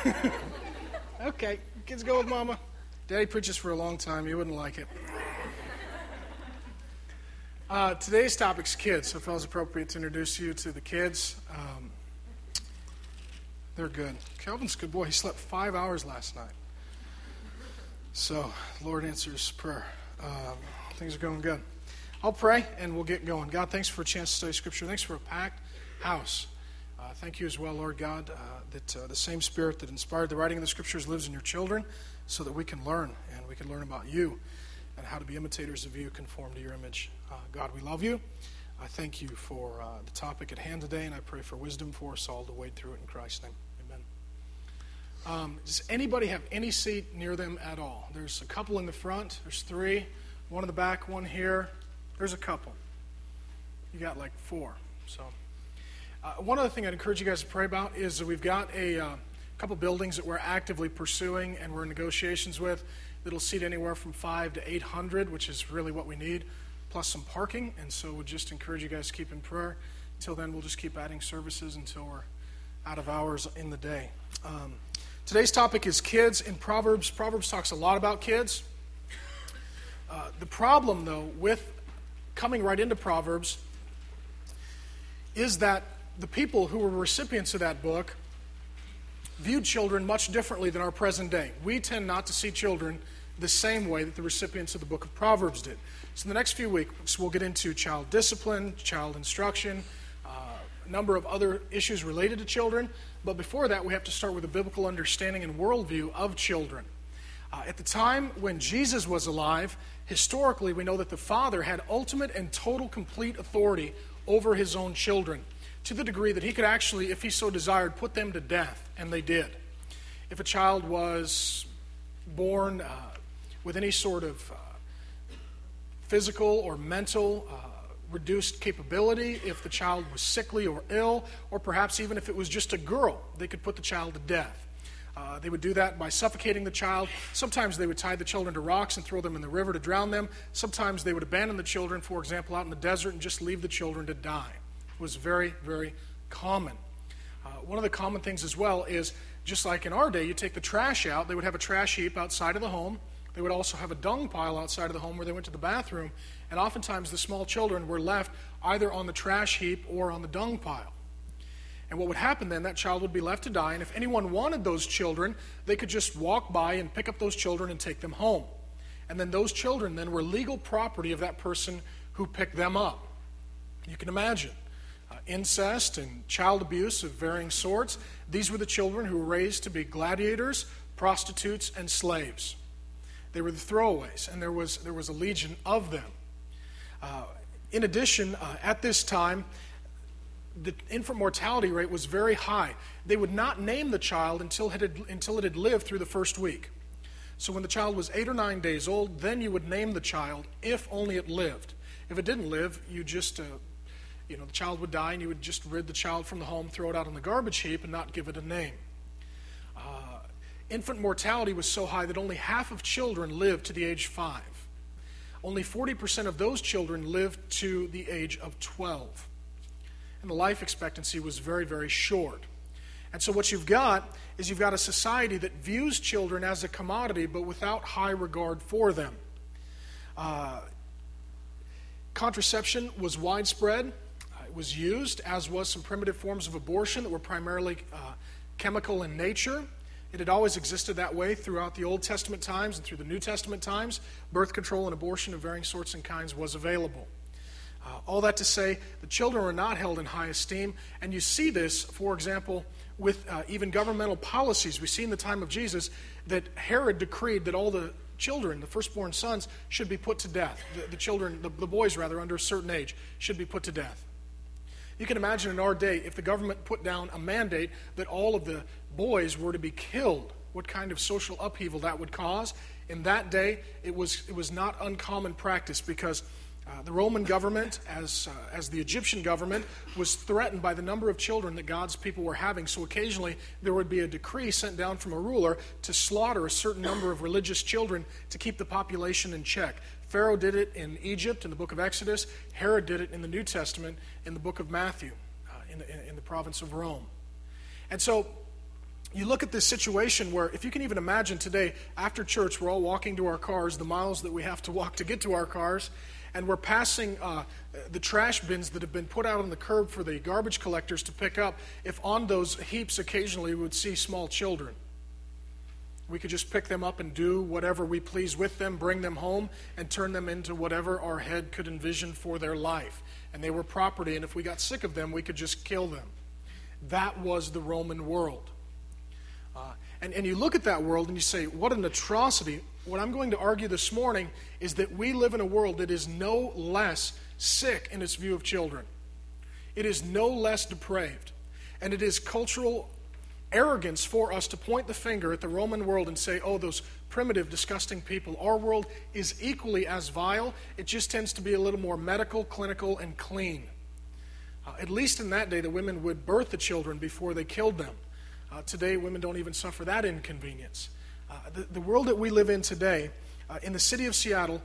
Okay, kids go with Mama. Daddy preaches for a long time. You wouldn't like it. Today's topic's kids, so it feels appropriate to introduce you to the kids. They're good. Calvin's a good boy. He slept 5 hours last night. So, Lord answers prayer. Things are going good. I'll pray, and we'll get going. God, thanks for a chance to study Scripture. Thanks for a packed house. Thank you as well, Lord God, that the same Spirit that inspired the writing of the Scriptures lives in your children so that we can learn, and we can learn about you and how to be imitators of you, conform to your image. God, we love you. I thank you for the topic at hand today, and I pray for wisdom for us all to wade through it in Christ's name. Amen. Does anybody have any seat near them at all? There's a couple in the front. There's 3. One in the back, one here. There's a couple. You got like 4. So, one other thing I'd encourage you guys to pray about is that we've got a couple buildings that we're actively pursuing and we're in negotiations with that'll seat anywhere from 500 to 800, which is really what we need, plus some parking. And so we'd just encourage you guys to keep in prayer. Until then, we'll just keep adding services until we're out of hours in the day. Today's topic is kids in Proverbs. Proverbs talks a lot about kids. The problem, though, with coming right into Proverbs is that the people who were recipients of that book viewed children much differently than our present day. We tend not to see children the same way that the recipients of the book of Proverbs did. So in the next few weeks, we'll get into child discipline, child instruction, a number of other issues related to children. But before that, we have to start with a biblical understanding and worldview of children. At the time when Jesus was alive, historically, we know that the Father had ultimate and total complete authority over his own children, to the degree that he could actually, if he so desired, put them to death, and they did. If a child was born with any sort of physical or mental reduced capability, if the child was sickly or ill, or perhaps even if it was just a girl, they could put the child to death. They would do that by suffocating the child. Sometimes they would tie the children to rocks and throw them in the river to drown them. Sometimes they would abandon the children, for example, out in the desert and just leave the children to die. It was very, very common. One of the common things as well is, just like in our day, you take the trash out, they would have a trash heap outside of the home. They would also have a dung pile outside of the home where they went to the bathroom. And oftentimes the small children were left either on the trash heap or on the dung pile. And what would happen then, that child would be left to die, and if anyone wanted those children, they could just walk by and pick up those children and take them home. And then those children then were legal property of that person who picked them up. You can imagine incest and child abuse of varying sorts. These were the children who were raised to be gladiators, prostitutes, and slaves. They were the throwaways, and there was a legion of them. In addition, at this time, the infant mortality rate was very high. They would not name the child until it had lived through the first week. So when the child was 8 or 9 days old, then you would name the child if only it lived. If it didn't live, you just, the child would die and you would just rid the child from the home, throw it out on the garbage heap, and not give it a name. Infant mortality was so high that only half of children lived to the age 5. Only 40% of those children lived to the age of 12. And the life expectancy was very, very short. And so what you've got is you've got a society that views children as a commodity but without high regard for them. Contraception was widespread. It was used, as was some primitive forms of abortion that were primarily chemical in nature. It had always existed that way throughout the Old Testament times and through the New Testament times. Birth control and abortion of varying sorts and kinds was available. All that to say, the children were not held in high esteem, and you see this, for example, with even governmental policies. We see in the time of Jesus that Herod decreed that all the children, the firstborn sons, should be put to death. The boys under a certain age, should be put to death. You can imagine in our day, if the government put down a mandate that all of the boys were to be killed, what kind of social upheaval that would cause. In that day, it was not uncommon practice because the Roman government, as the Egyptian government, was threatened by the number of children that God's people were having. So occasionally there would be a decree sent down from a ruler to slaughter a certain number of religious children to keep the population in check. Pharaoh did it in Egypt in the book of Exodus. Herod did it in the New Testament in the book of Matthew in the province of Rome. And so you look at this situation where, if you can even imagine today, after church, we're all walking to our cars, the miles that we have to walk to get to our cars, and we're passing the trash bins that have been put out on the curb for the garbage collectors to pick up. If on those heaps occasionally we would see small children, we could just pick them up and do whatever we please with them, bring them home, and turn them into whatever our head could envision for their life. And they were property, and if we got sick of them, we could just kill them. That was the Roman world. And you look at that world and you say, what an atrocity. What I'm going to argue this morning is that we live in a world that is no less sick in its view of children. It is no less depraved. And it is cultural arrogance for us to point the finger at the Roman world and say, oh, those primitive, disgusting people. Our world is equally as vile. It just tends to be a little more medical, clinical, and clean. At least in that day, the women would birth the children before they killed them. Today, women don't even suffer that inconvenience. The world that we live in today, in the city of Seattle,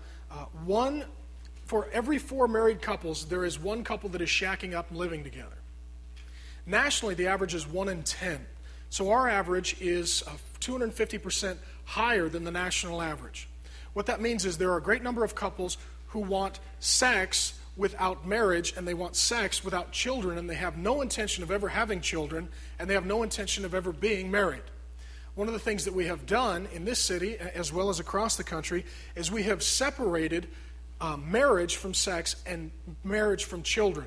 for every 4 married couples, there is one couple that is shacking up and living together. Nationally, the average is 1 in 10. So our average is 250% higher than the national average. What that means is there are a great number of couples who want sex without marriage, and they want sex without children, and they have no intention of ever having children, and they have no intention of ever being married. One of the things that we have done in this city, as well as across the country, is we have separated marriage from sex and marriage from children.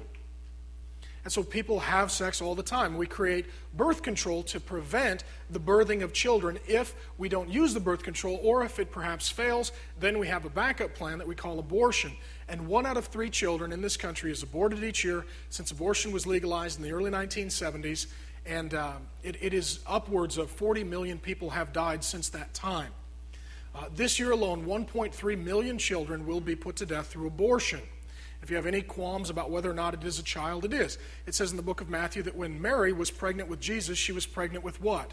And so people have sex all the time. We create birth control to prevent the birthing of children. If we don't use the birth control, or if it perhaps fails, then we have a backup plan that we call abortion. And 1 out of 3 children in this country is aborted each year since abortion was legalized in the early 1970s. And it is upwards of 40 million people have died since that time. This year alone, 1.3 million children will be put to death through abortion. If you have any qualms about whether or not it is a child, it is. It says in the book of Matthew that when Mary was pregnant with Jesus, she was pregnant with what?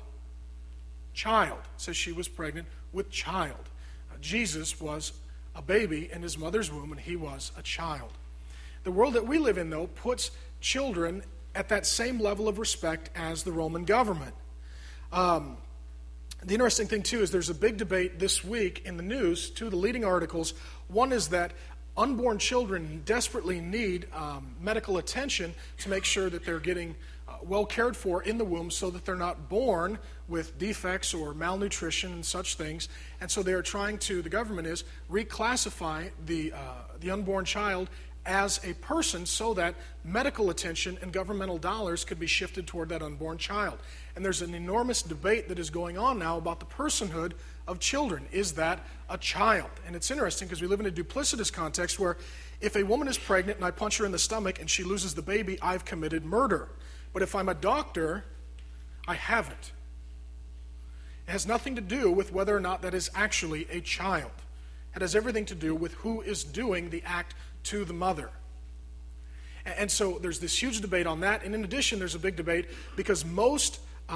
Child. It says she was pregnant with child. Jesus was a baby in his mother's womb, and he was a child. The world that we live in, though, puts children at that same level of respect as the Roman government. The interesting thing, too, is there's a big debate this week in the news, 2 of the leading articles. One is that unborn children desperately need medical attention to make sure that they're getting well cared for in the womb so that they're not born with defects or malnutrition and such things. And so they are trying to, the government is, reclassify the unborn child as a person so that medical attention and governmental dollars could be shifted toward that unborn child. And there's an enormous debate that is going on now about the personhood of children. Is that a child? And it's interesting because we live in a duplicitous context where if a woman is pregnant and I punch her in the stomach and she loses the baby, I've committed murder. But if I'm a doctor, I haven't. It has nothing to do with whether or not that is actually a child. It has everything to do with who is doing the act to the mother. And so there's this huge debate on that. And in addition, there's a big debate because most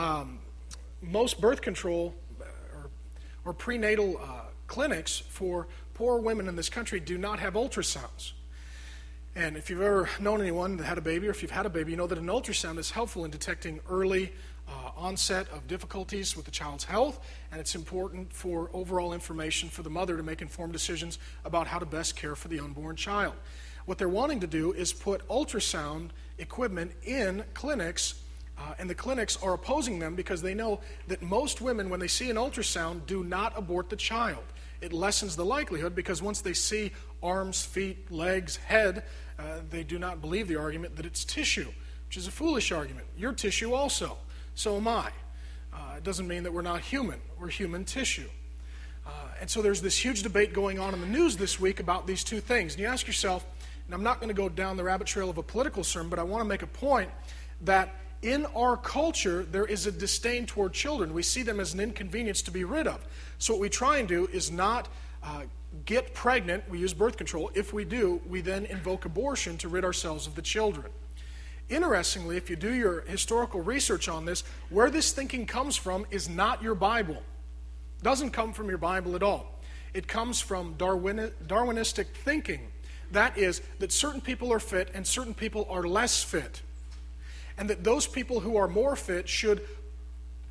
birth control or prenatal clinics for poor women in this country do not have ultrasounds. And if you've ever known anyone that had a baby, or if you've had a baby, you know that an ultrasound is helpful in detecting early onset of difficulties with the child's health, and it's important for overall information for the mother to make informed decisions about how to best care for the unborn child. What they're wanting to do is put ultrasound equipment in clinics, and the clinics are opposing them because they know that most women, when they see an ultrasound, do not abort the child. It lessens the likelihood because once they see arms, feet, legs, head, they do not believe the argument that it's tissue, which is a foolish argument. You're tissue also. So am I. It doesn't mean that we're not human. We're human tissue. And so there's this huge debate going on in the news this week about these two things. And you ask yourself, and I'm not going to go down the rabbit trail of a political sermon, but I want to make a point that in our culture, there is a disdain toward children. We see them as an inconvenience to be rid of. So what we try and do is not get pregnant. We use birth control. If we do, we then invoke abortion to rid ourselves of the children. Interestingly, if you do your historical research on this, where this thinking comes from is not your Bible. It doesn't come from your Bible at all. It comes from Darwinistic thinking. That is, that certain people are fit and certain people are less fit. And that those people who are more fit should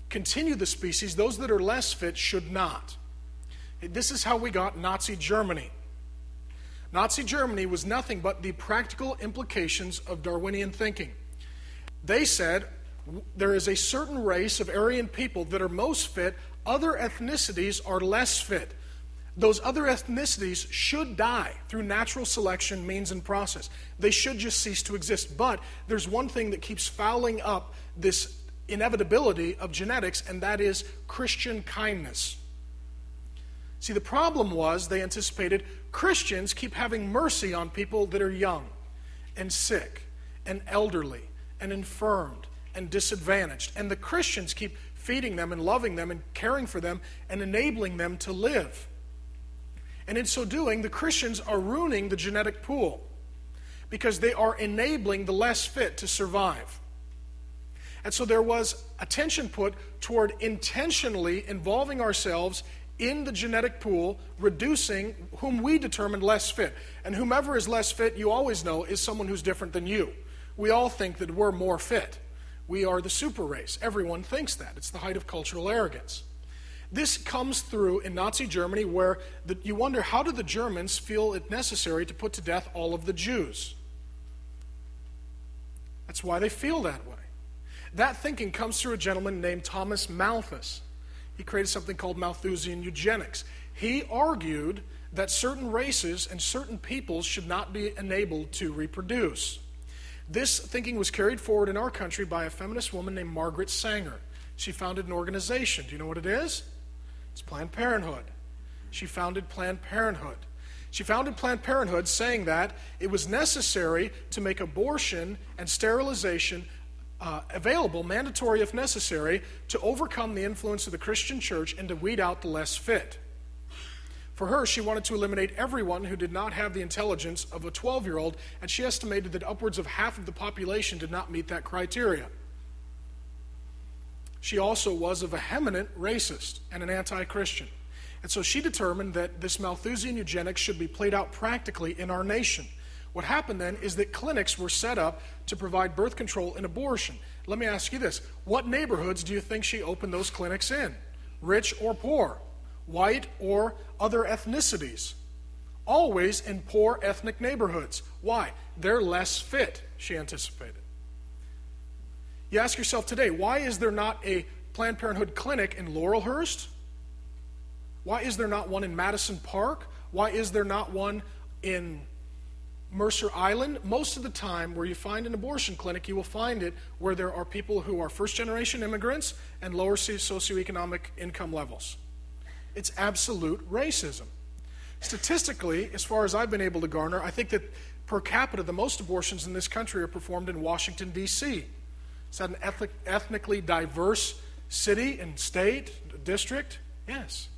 continue the species. Those that are less fit should not. This is how we got Nazi Germany. Nazi Germany was nothing but the practical implications of Darwinian thinking. They said there is a certain race of Aryan people that are most fit, other ethnicities are less fit. Those other ethnicities should die through natural selection means and process. They should just cease to exist. But there's one thing that keeps fouling up this inevitability of genetics, and that is Christian kindness. See, the problem was they anticipated Christians keep having mercy on people that are young and sick and elderly and infirmed and disadvantaged. And the Christians keep feeding them and loving them and caring for them and enabling them to live. And in so doing, the Christians are ruining the genetic pool because they are enabling the less fit to survive. And so there was attention put toward intentionally involving ourselves in the genetic pool, reducing whom we determined less fit. And whomever is less fit, you always know, is someone who's different than you. We all think that we're more fit. We are the super race. Everyone thinks that. It's the height of cultural arrogance. This comes through in Nazi Germany where you wonder, how do the Germans feel it necessary to put to death all of the Jews? That's why they feel that way. That thinking comes through a gentleman named Thomas Malthus. He created something called Malthusian eugenics. He argued that certain races and certain peoples should not be enabled to reproduce. This thinking was carried forward in our country by a feminist woman named Margaret Sanger. She founded an organization. Do you know what it is? It's Planned Parenthood. She founded Planned Parenthood. She founded Planned Parenthood saying that it was necessary to make abortion and sterilization available, mandatory if necessary, to overcome the influence of the Christian church and to weed out the less fit. For her, she wanted to eliminate everyone who did not have the intelligence of a 12-year-old, and she estimated that upwards of half of the population did not meet that criteria. She also was a vehement racist and an anti-Christian. And so she determined that this Malthusian eugenics should be played out practically in our nation. What happened then is that clinics were set up to provide birth control and abortion. Let me ask you this. What neighborhoods do you think she opened those clinics in? Rich or poor? White or other ethnicities? Always in poor ethnic neighborhoods. Why? They're less fit, she anticipated. You ask yourself today, why is there not a Planned Parenthood clinic in Laurelhurst? Why is there not one in Madison Park? Why is there not one in Mercer Island? Most of the time where you find an abortion clinic, you will find it where there are people who are first-generation immigrants and lower socioeconomic income levels. It's absolute racism. Statistically, as far as I've been able to garner, I think that per capita, the most abortions in this country are performed in Washington, D.C. Is that an ethnically diverse city and state, district? Yes.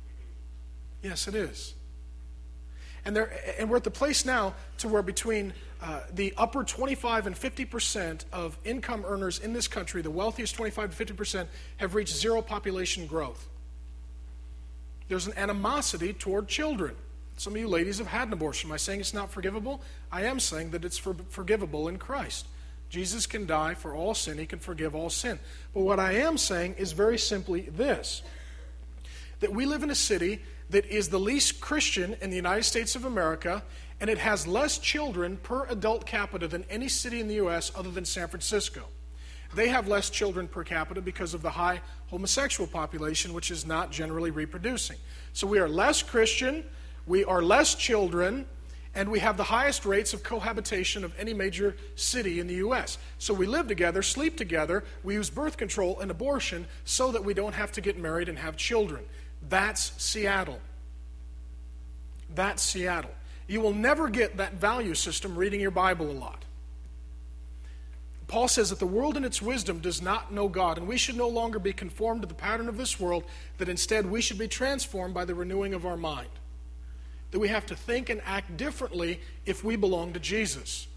Yes, it is. And we're at the place now to where between the upper 25 and 50% of income earners in this country, the wealthiest 25 to 50%, have reached zero population growth. There's an animosity toward children. Some of you ladies have had an abortion. Am I saying it's not forgivable? I am saying that it's forgivable in Christ. Jesus can die for all sin. He can forgive all sin. But what I am saying is very simply this, that we live in a city that is the least Christian in the United States of America, and it has less children per adult capita than any city in the U.S. other than San Francisco. They have less children per capita because of the high homosexual population, which is not generally reproducing. So we are less Christian, we are less children, and we have the highest rates of cohabitation of any major city in the U.S. So we live together, sleep together, we use birth control and abortion so that we don't have to get married and have children. That's Seattle. That's Seattle. You will never get that value system reading your Bible a lot. Paul says that the world in its wisdom does not know God, and we should no longer be conformed to the pattern of this world, that instead we should be transformed by the renewing of our mind. That we have to think and act differently if we belong to Jesus.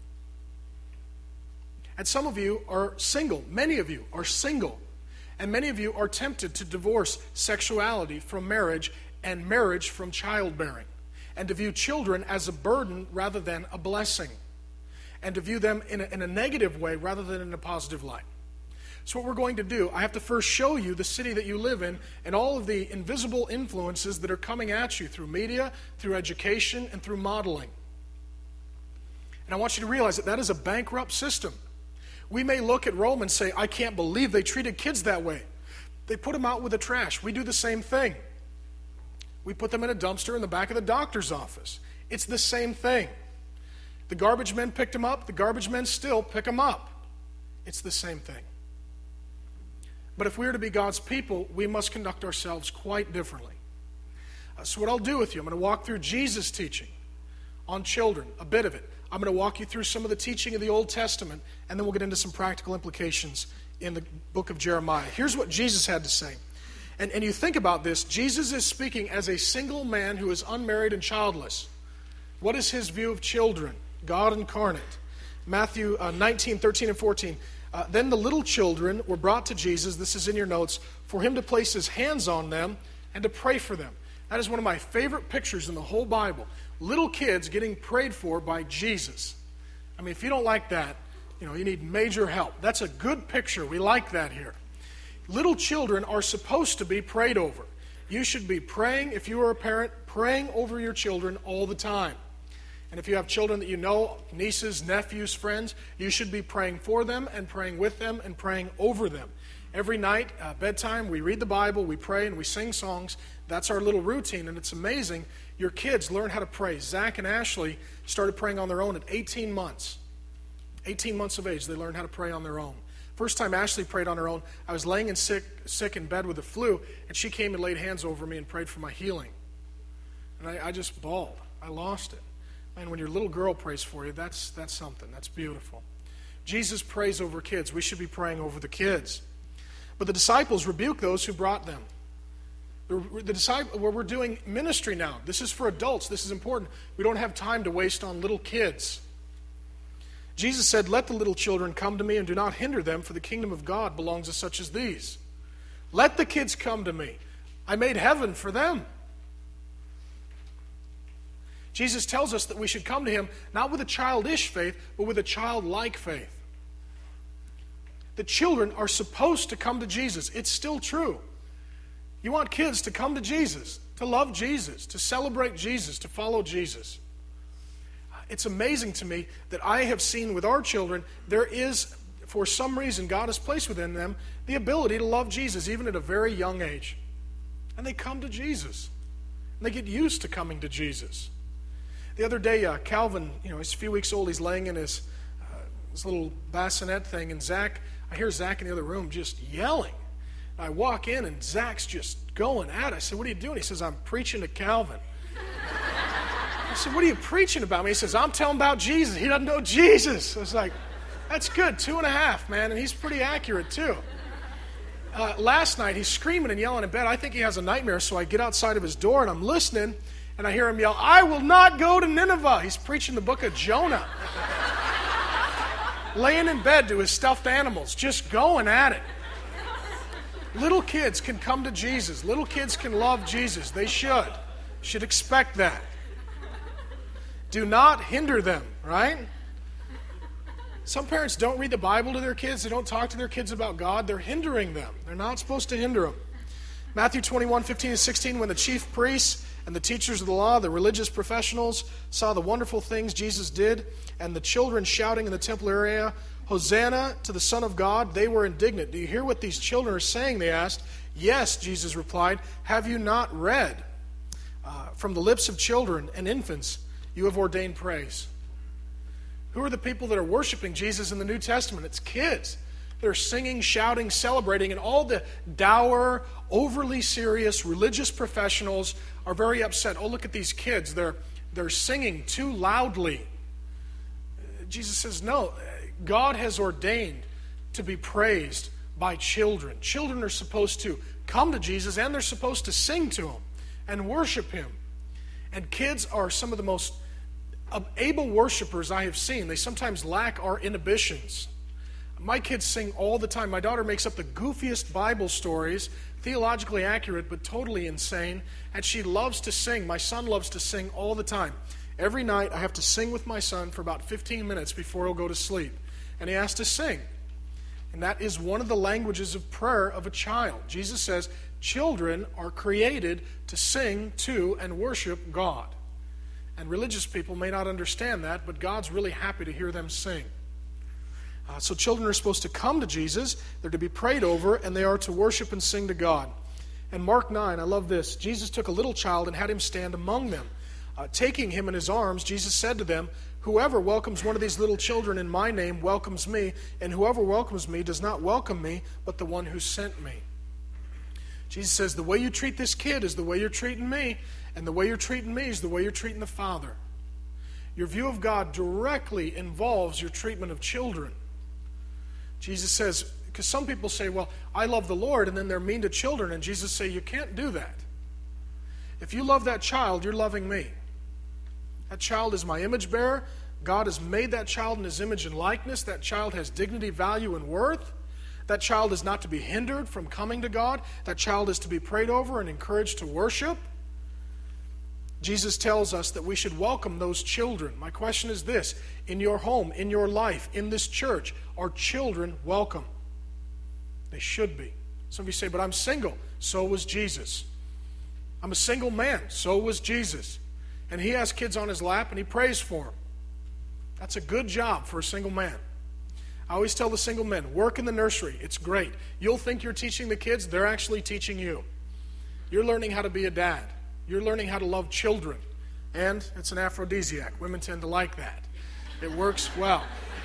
And some of you are single. Many of you are single. And many of you are tempted to divorce sexuality from marriage and marriage from childbearing, and to view children as a burden rather than a blessing, and to view them in a negative way rather than in a positive light. So what we're going to do, I have to first show you the city that you live in and all of the invisible influences that are coming at you through media, through education, and through modeling. And I want you to realize that that is a bankrupt system. We may look at Rome and say, I can't believe they treated kids that way. They put them out with the trash. We do the same thing. We put them in a dumpster in the back of the doctor's office. It's the same thing. The garbage men picked them up. The garbage men still pick them up. It's the same thing. But if we are to be God's people, we must conduct ourselves quite differently. So what I'll do with you, I'm going to walk through Jesus' teaching on children, a bit of it. I'm going to walk you through some of the teaching of the Old Testament, and then we'll get into some practical implications in the book of Jeremiah. Here's what Jesus had to say. And you think about this, Jesus is speaking as a single man who is unmarried and childless. What is his view of children? God incarnate. Matthew 19, 13, and 14. Then the little children were brought to Jesus, this is in your notes, for him to place his hands on them and to pray for them. That is one of my favorite pictures in the whole Bible. Little kids getting prayed for by Jesus. I mean, if you don't like that, you need major help. That's a good picture. We like that here. Little children are supposed to be prayed over. You should be praying, if you are a parent, praying over your children all the time. And if you have children that you know, nieces, nephews, friends, you should be praying for them and praying with them and praying over them. Every night, bedtime, we read the Bible, we pray, and we sing songs. That's our little routine, and it's amazing. Your kids learn how to pray. Zach and Ashley started praying on their own at 18 months. 18 months of age, they learned how to pray on their own. First time Ashley prayed on her own, I was laying in sick in bed with the flu, and she came and laid hands over me and prayed for my healing. And I just bawled. I lost it. And when your little girl prays for you, that's something. That's beautiful. Jesus prays over kids. We should be praying over the kids. But the disciples rebuked those who brought them. We're doing ministry now. This is for adults. This is important. We don't have time to waste on little kids. Jesus said, let the little children come to me and do not hinder them, for the kingdom of God belongs to such as these. Let the kids come to me. I made heaven for them. Jesus tells us that we should come to him not with a childish faith, but with a childlike faith. The children are supposed to come to Jesus. It's still true. You want kids to come to Jesus, to love Jesus, to celebrate Jesus, to follow Jesus. It's amazing to me that I have seen with our children, there is, for some reason, God has placed within them the ability to love Jesus, even at a very young age. And they come to Jesus. And they get used to coming to Jesus. The other day, Calvin, he's a few weeks old, he's laying in his little bassinet thing, and I hear Zach in the other room just yelling. I walk in, and Zach's just going at it. I said, what are you doing? He says, I'm preaching to Calvin. I said, what are you preaching about? He says, I'm telling about Jesus. He doesn't know Jesus. I was like, that's good, 2.5, man, and he's pretty accurate, too. Last night, he's screaming and yelling in bed. I think he has a nightmare, so I get outside of his door, and I'm listening, and I hear him yell, I will not go to Nineveh. He's preaching the book of Jonah. Laying in bed to his stuffed animals, just going at it. Little kids can come to Jesus. Little kids can love Jesus. They should expect that. Do not hinder them, right? Some parents don't read the Bible to their kids. They don't talk to their kids about God. They're hindering them. They're not supposed to hinder them. Matthew 21, 15 and 16, when the chief priests and the teachers of the law, the religious professionals, saw the wonderful things Jesus did, and the children shouting in the temple area, Hosanna to the Son of God, they were indignant. Do you hear what these children are saying? They asked. Yes, Jesus replied, have you not read? From the lips of children and infants, you have ordained praise. Who are the people that are worshiping Jesus in the New Testament? It's kids. They're singing, shouting, celebrating, and all the dour, overly serious religious professionals are very upset. Oh, look at these kids. They're singing too loudly. Jesus says, no, God has ordained to be praised by children. Children are supposed to come to Jesus, and they're supposed to sing to him and worship him. And kids are some of the most able worshipers I have seen. They sometimes lack our inhibitions. My kids sing all the time. My daughter makes up the goofiest Bible stories, theologically accurate but totally insane, and she loves to sing. My son loves to sing all the time. Every night I have to sing with my son for about 15 minutes before he'll go to sleep. And he has to sing. And that is one of the languages of prayer of a child. Jesus says children are created to sing to and worship God. And religious people may not understand that, but God's really happy to hear them sing. So children are supposed to come to Jesus, they're to be prayed over, and they are to worship and sing to God. And Mark 9, I love this. Jesus took a little child and had him stand among them. Taking him in his arms, Jesus said to them, "Whoever welcomes one of these little children in my name welcomes me, and whoever welcomes me does not welcome me, but the one who sent me." Jesus says, the way you treat this kid is the way you're treating me, and the way you're treating me is the way you're treating the Father. Your view of God directly involves your treatment of children. Jesus says, because some people say, well, I love the Lord, and then they're mean to children, and Jesus says, you can't do that. If you love that child, you're loving me. That child is my image bearer. God has made that child in his image and likeness. That child has dignity, value, and worth. That child is not to be hindered from coming to God. That child is to be prayed over and encouraged to worship. Jesus tells us that we should welcome those children. My question is this: in your home, in your life, in this church, are children welcome? They should be. Some of you say, but I'm single. So was Jesus. I'm a single man. So was Jesus. And he has kids on his lap and he prays for them. That's a good job for a single man. I always tell the single men, work in the nursery. It's great. You'll think you're teaching the kids. They're actually teaching you. You're learning how to be a dad. You're learning how to love children. And it's an aphrodisiac. Women tend to like that. It works well.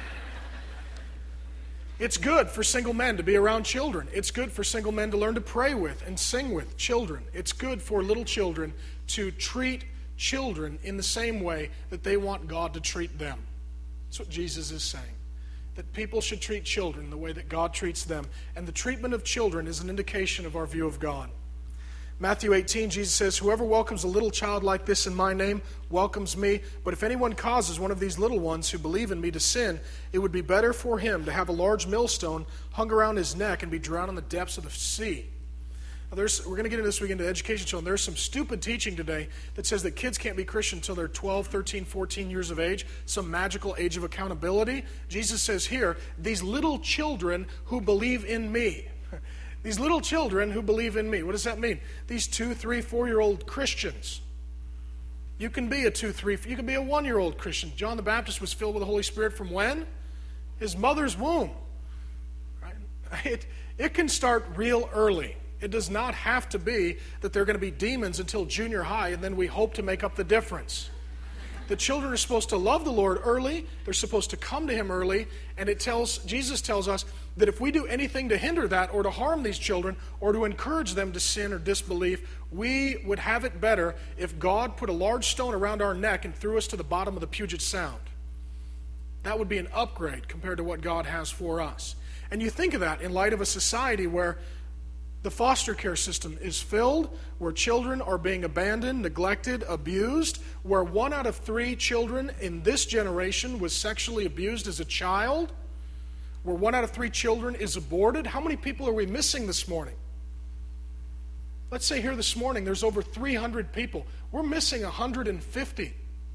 It's good for single men to be around children. It's good for single men to learn to pray with and sing with children. It's good for little children to treat children in the same way that they want God to treat them. That's what Jesus is saying. That people should treat children the way that God treats them. And the treatment of children is an indication of our view of God. Matthew 18, Jesus says, "Whoever welcomes a little child like this in my name welcomes me. But if anyone causes one of these little ones who believe in me to sin, it would be better for him to have a large millstone hung around his neck and be drowned in the depths of the sea." Now we're going to get into this week into education children. There's some stupid teaching today that says that kids can't be Christian until they're 12, 13, 14 years of age, some magical age of accountability. Jesus says here, these little children who believe in me. These little children who believe in me. What does that mean? These 2, 3, 4-year-old Christians. You can be a 2, 3, you can be a 1-year-old Christian. John the Baptist was filled with the Holy Spirit from when? His mother's womb. Right? It can start real early. It does not have to be that they're going to be demons until junior high and then we hope to make up the difference. The children are supposed to love the Lord early. They're supposed to come to him early. And Jesus tells us that if we do anything to hinder that or to harm these children or to encourage them to sin or disbelief, we would have it better if God put a large stone around our neck and threw us to the bottom of the Puget Sound. That would be an upgrade compared to what God has for us. And you think of that in light of a society where the foster care system is filled, where children are being abandoned, neglected, abused, where 1 out of 3 children in this generation was sexually abused as a child, where 1 out of 3 children is aborted. How many people are we missing this morning? Let's say here this morning there's over 300 people. We're missing 150.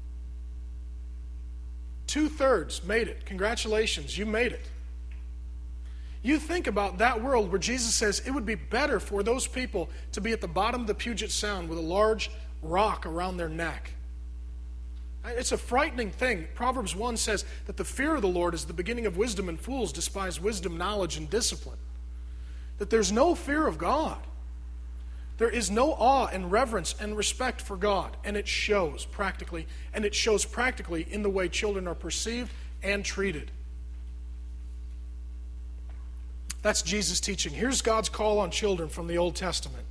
2/3 made it. Congratulations, you made it. You think about that world where Jesus says it would be better for those people to be at the bottom of the Puget Sound with a large rock around their neck. It's a frightening thing. Proverbs 1 says that the fear of the Lord is the beginning of wisdom, and fools despise wisdom, knowledge, and discipline. That there's no fear of God. There is no awe and reverence and respect for God, and it shows practically, and it shows practically in the way children are perceived and treated. That's Jesus' teaching. Here's God's call on children from the Old Testament.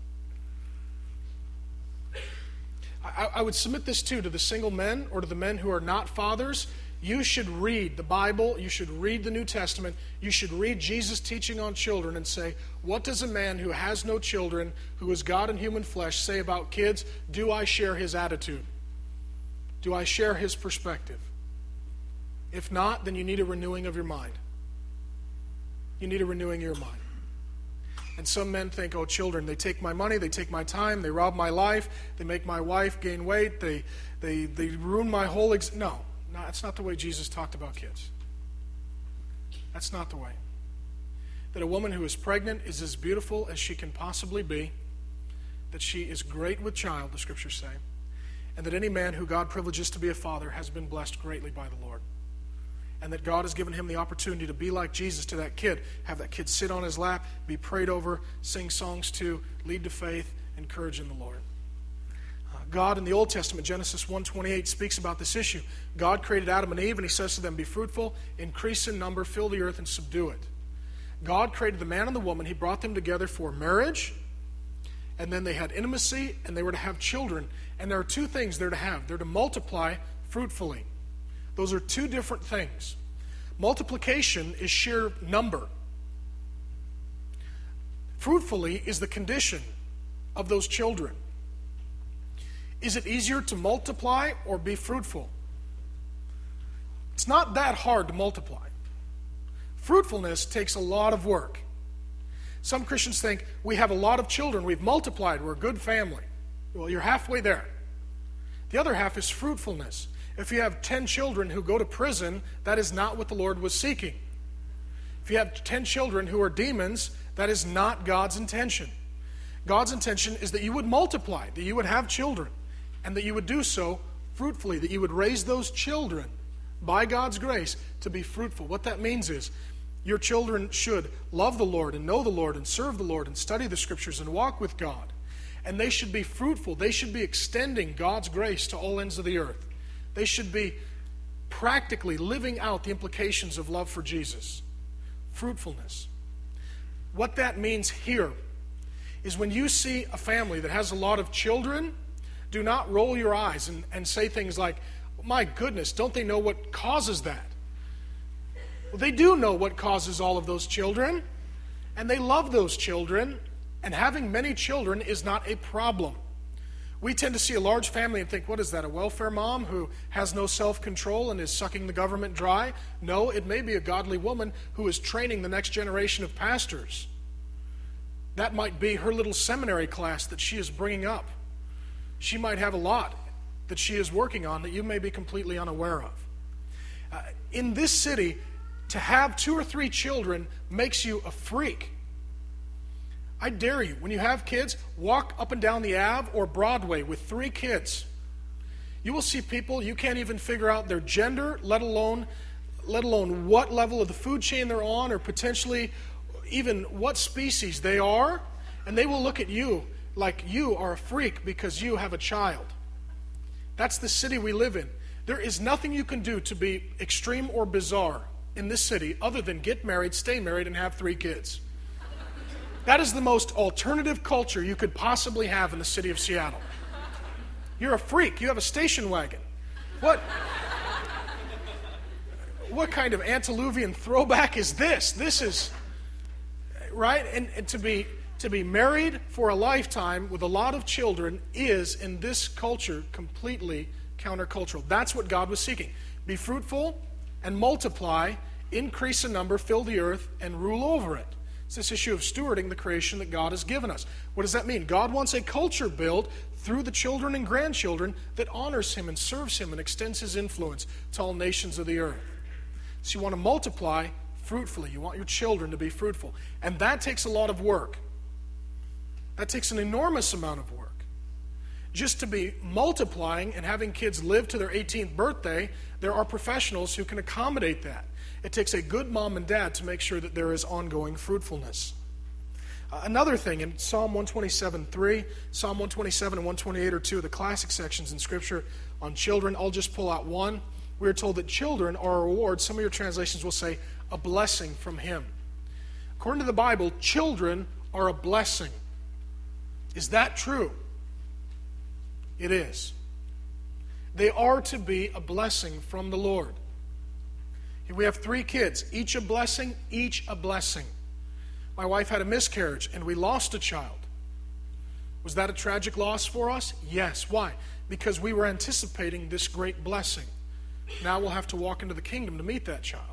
I would submit this too to the single men or to the men who are not fathers. You should read the Bible. You should read the New Testament. You should read Jesus' teaching on children and say, what does a man who has no children, who is God in human flesh, say about kids? Do I share his attitude? Do I share his perspective? If not, then you need a renewing of your mind. You need a renewing of your mind. And some men think, oh, children, they take my money, they take my time, they rob my life, they make my wife gain weight, they ruin my whole... No, that's not the way Jesus talked about kids. That's not the way. that a woman who is pregnant is as beautiful as she can possibly be, that she is great with child, the Scriptures say, and that any man who God privileges to be a father has been blessed greatly by the Lord. And that God has given him the opportunity to be like Jesus to that kid, have that kid sit on his lap, be prayed over, sing songs to, lead to faith, encourage in the Lord. God in the Old Testament, Genesis 1:28, speaks about this issue. God created Adam and Eve, and he says to them, be fruitful, increase in number, fill the earth, and subdue it. God created the man and the woman. He brought them together for marriage, and then they had intimacy, and they were to have children. And there are two things they're to have. They're to multiply fruitfully. Those are two different things. Multiplication is sheer number. Fruitfully is the condition of those children. Is it easier to multiply or be fruitful? It's not that hard to multiply. Fruitfulness takes a lot of work. Some Christians think we have a lot of children, we've multiplied, we're a good family. Well, you're halfway there. The other half is fruitfulness. If you have 10 children who go to prison, that is not what the Lord was seeking. If you have 10 children who are demons, that is not God's intention. God's intention is that you would multiply, that you would have children, and that you would do so fruitfully, that you would raise those children by God's grace to be fruitful. What that means is your children should love the Lord and know the Lord and serve the Lord and study the Scriptures and walk with God. And they should be fruitful. They should be extending God's grace to all ends of the earth. They should be practically living out the implications of love for Jesus. Fruitfulness. What that means here is when you see a family that has a lot of children, do not roll your eyes and say things like, my goodness, don't they know what causes that? Well, they do know what causes all of those children, and they love those children, and having many children is not a problem. We tend to see a large family and think, what is that, a welfare mom who has no self-control and is sucking the government dry? No, it may be a godly woman who is training the next generation of pastors. That might be her little seminary class that she is bringing up. She might have a lot that she is working on that you may be completely unaware of. In this city, to have 2 or 3 children makes you a freak. I dare you, when you have kids, walk up and down the Ave or Broadway with 3 kids. You will see people, you can't even figure out their gender, let alone what level of the food chain they're on, or potentially even what species they are, and they will look at you like you are a freak because you have a child. That's the city we live in. There is nothing you can do to be extreme or bizarre in this city other than get married, stay married, and have 3 kids. That is the most alternative culture you could possibly have in the city of Seattle. You're a freak. You have a station wagon. What kind of antediluvian throwback is this? This is, right? And to be married for a lifetime with a lot of children is, in this culture, completely countercultural. That's what God was seeking. Be fruitful and multiply, increase in number, fill the earth, and rule over it. It's this issue of stewarding the creation that God has given us. What does that mean? God wants a culture built through the children and grandchildren that honors Him and serves Him and extends His influence to all nations of the earth. So you want to multiply fruitfully. You want your children to be fruitful. And that takes a lot of work. That takes an enormous amount of work. Just to be multiplying and having kids live to their 18th birthday, there are professionals who can accommodate that. It takes a good mom and dad to make sure that there is ongoing fruitfulness. Another thing, in Psalm 127:3, Psalm 127 and 128 are 2 of the classic sections in Scripture on children. I'll just pull out one. We are told that children are a reward. Some of your translations will say a blessing from Him. According to the Bible, children are a blessing. Is that true? It is. They are to be a blessing from the Lord. Here we have 3 kids, each a blessing, each a blessing. My wife had a miscarriage and we lost a child. Was that a tragic loss for us? Yes. Why? Because we were anticipating this great blessing. Now we'll have to walk into the kingdom to meet that child.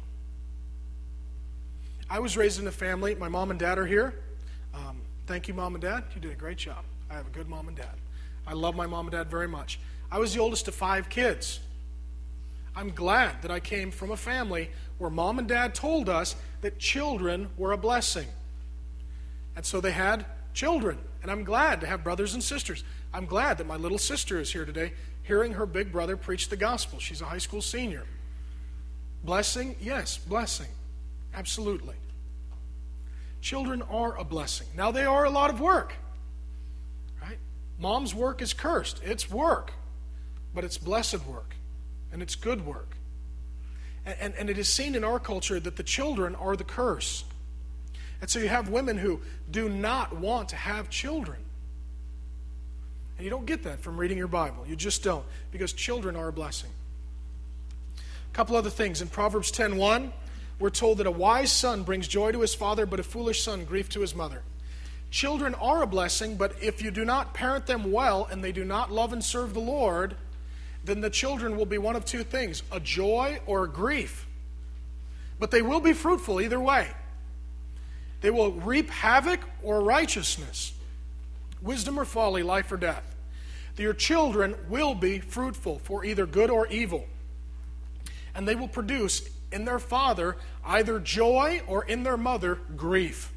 I was raised in a family. My mom and dad are here. Thank you, Mom and Dad. You did a great job. I have a good mom and dad. I love my mom and dad very much. I was the oldest of 5 kids. I'm glad that I came from a family where mom and dad told us that children were a blessing. And so they had children. And I'm glad to have brothers and sisters. I'm glad that my little sister is here today hearing her big brother preach the gospel. She's a high school senior. Blessing? Yes, blessing. Absolutely. Children are a blessing. Now they are a lot of work. Right? Mom's work is cursed. It's work. But it's blessed work. And it's good work. And it is seen in our culture that the children are the curse. And so you have women who do not want to have children. And you don't get that from reading your Bible. You just don't. Because children are a blessing. A couple other things. In Proverbs 10:1, we're told that a wise son brings joy to his father, but a foolish son grief to his mother. Children are a blessing, but if you do not parent them well and they do not love and serve the Lord, then the children will be one of two things, a joy or a grief. But they will be fruitful either way. They will reap havoc or righteousness, wisdom or folly, life or death. Your children will be fruitful for either good or evil. And they will produce in their father either joy or in their mother grief.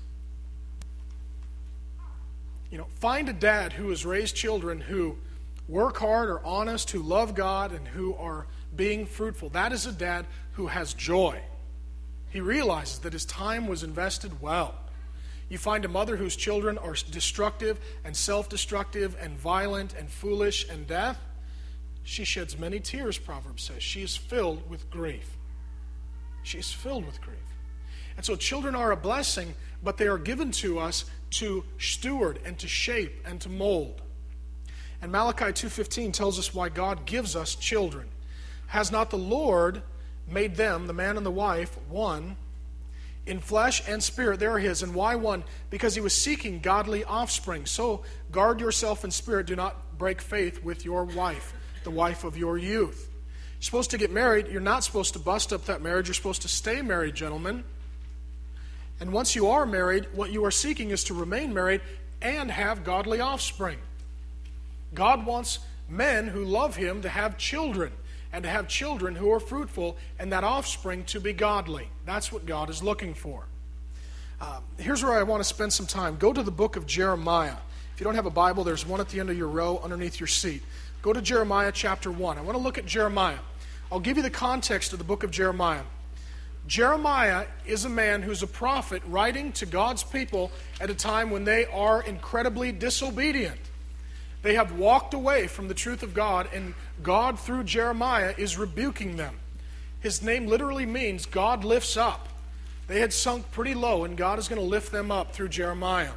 Find a dad who has raised children who work hard, are honest, who love God, and who are being fruitful. That is a dad who has joy. He realizes that his time was invested well. You find a mother whose children are destructive and self-destructive and violent and foolish and deaf. She sheds many tears, Proverbs says. She is filled with grief. She is filled with grief. And so children are a blessing, but they are given to us to steward and to shape and to mold. And Malachi 2:15 tells us why God gives us children. Has not the Lord made them, the man and the wife, one? In flesh and spirit they are his. And why one? Because he was seeking godly offspring. So guard yourself in spirit. Do not break faith with your wife, the wife of your youth. You're supposed to get married. You're not supposed to bust up that marriage. You're supposed to stay married, gentlemen. And once you are married, what you are seeking is to remain married and have godly offspring. God wants men who love him to have children, and to have children who are fruitful, and that offspring to be godly. That's what God is looking for. Here's where I want to spend some time. Go to the book of Jeremiah. If you don't have a Bible, there's one at the end of your row underneath your seat. Go to Jeremiah chapter 1. I want to look at Jeremiah. I'll give you the context of the book of Jeremiah. Jeremiah is a man who's a prophet writing to God's people at a time when they are incredibly disobedient. They have walked away from the truth of God, and God, through Jeremiah, is rebuking them. His name literally means God lifts up. They had sunk pretty low, and God is going to lift them up through Jeremiah.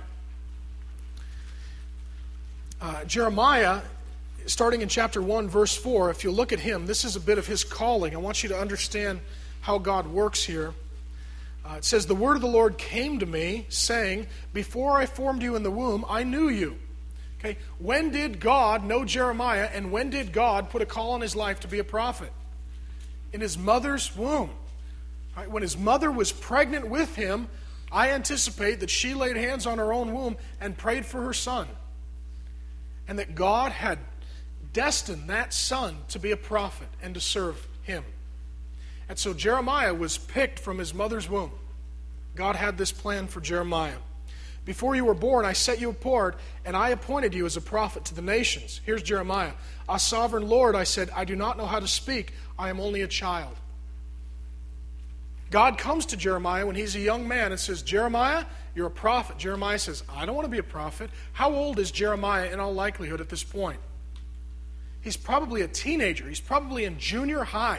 Jeremiah, starting in chapter 1, verse 4, if you look at him, this is a bit of his calling. I want you to understand how God works here. It says, "The word of the Lord came to me, saying, before I formed you in the womb, I knew you." Okay, when did God know Jeremiah, and when did God put a call on his life to be a prophet? In his mother's womb. Right, when his mother was pregnant with him, I anticipate that she laid hands on her own womb and prayed for her son. And that God had destined that son to be a prophet and to serve him. And so Jeremiah was picked from his mother's womb. God had this plan for Jeremiah. "Before you were born, I set you apart, and I appointed you as a prophet to the nations." Here's Jeremiah. "A sovereign Lord," I said, "I do not know how to speak. I am only a child." God comes to Jeremiah when he's a young man and says, "Jeremiah, you're a prophet." Jeremiah says, "I don't want to be a prophet." How old is Jeremiah in all likelihood at this point? He's probably a teenager. He's probably in junior high.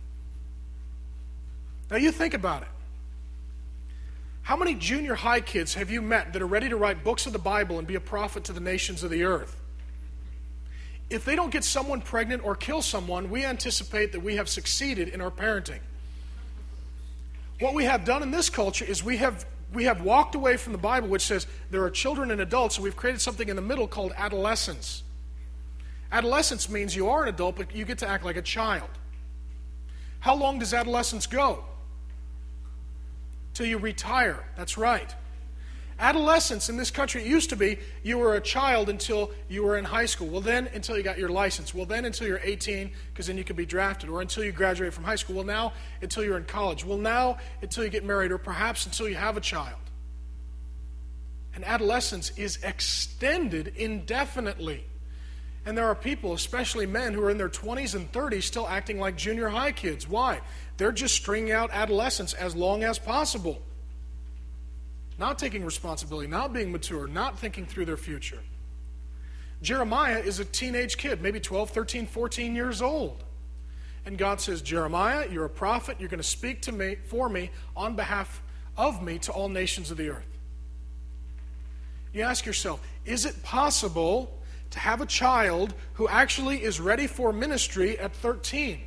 Now you think about it. How many junior high kids have you met that are ready to write books of the Bible and be a prophet to the nations of the earth? If they don't get someone pregnant or kill someone, we anticipate that we have succeeded in our parenting. What we have done in this culture is we have walked away from the Bible, which says there are children and adults, and we've created something in the middle called adolescence. Adolescence means you are an adult, but you get to act like a child. How long does adolescence go? Till you retire. That's right. Adolescence in this country, it used to be you were a child until you were in high school. Well, then until you got your license. Well, then until you're 18, because then you could be drafted. Or until you graduate from high school. Well, now until you're in college. Well, now until you get married, or perhaps until you have a child. And adolescence is extended indefinitely. And there are people, especially men, who are in their 20s and 30s still acting like junior high kids. Why? They're just stringing out adolescence as long as possible. Not taking responsibility, not being mature, not thinking through their future. Jeremiah is a teenage kid, maybe 12, 13, 14 years old. And God says, Jeremiah, you're a prophet. You're going to speak to me, for me, on behalf of me, to all nations of the earth. You ask yourself, is it possible to have a child who actually is ready for ministry at 13?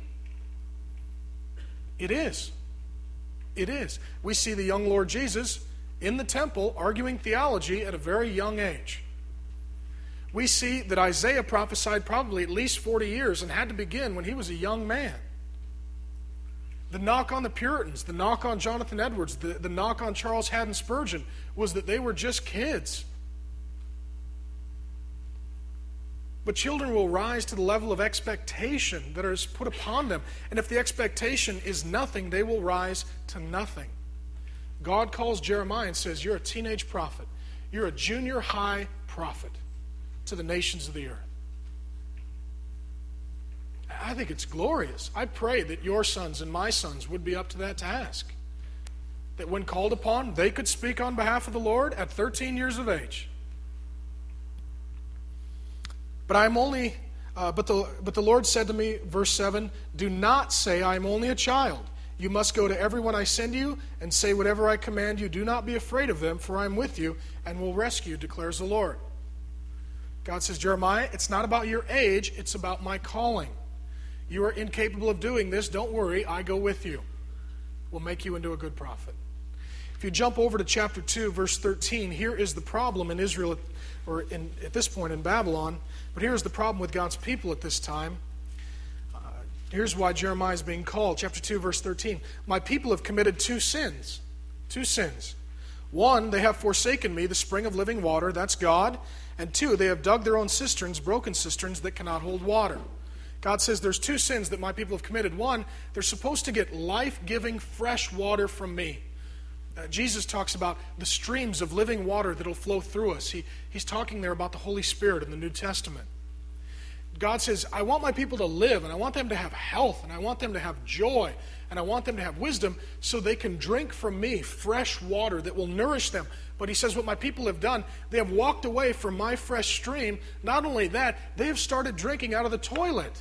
It is. It is. We see the young Lord Jesus in the temple arguing theology at a very young age. We see that Isaiah prophesied probably at least 40 years and had to begin when he was a young man. The knock on the Puritans, the knock on Jonathan Edwards, the knock on Charles Haddon Spurgeon was that they were just kids. But children will rise to the level of expectation that is put upon them. And if the expectation is nothing, they will rise to nothing. God calls Jeremiah and says, you're a teenage prophet. You're a junior high prophet to the nations of the earth. I think it's glorious. I pray that your sons and my sons would be up to that task. That when called upon, they could speak on behalf of the Lord at 13 years of age. But the Lord said to me, verse 7, do not say I am only a child. You must go to everyone I send you and say whatever I command you. Do not be afraid of them, for I am with you and will rescue you, declares the Lord. God says, Jeremiah, it's not about your age, it's about my calling. You are incapable of doing this. Don't worry, I go with you. We'll make you into a good prophet. If you jump over to chapter 2, verse 13, here is the problem in Israel, at this point in Babylon. But here's the problem with God's people at this time. Here's why Jeremiah is being called. Chapter 2, verse 13. My people have committed two sins. Two sins. One, they have forsaken me, the spring of living water. That's God. And two, they have dug their own cisterns, broken cisterns that cannot hold water. God says there's two sins that my people have committed. One, they're supposed to get life-giving fresh water from me. Jesus talks about the streams of living water that will flow through us. He's talking there about the Holy Spirit in the New Testament. God says, I want my people to live, and I want them to have health, and I want them to have joy, and I want them to have wisdom so they can drink from me fresh water that will nourish them. But he says what my people have done, they have walked away from my fresh stream. Not only that, they have started drinking out of the toilet.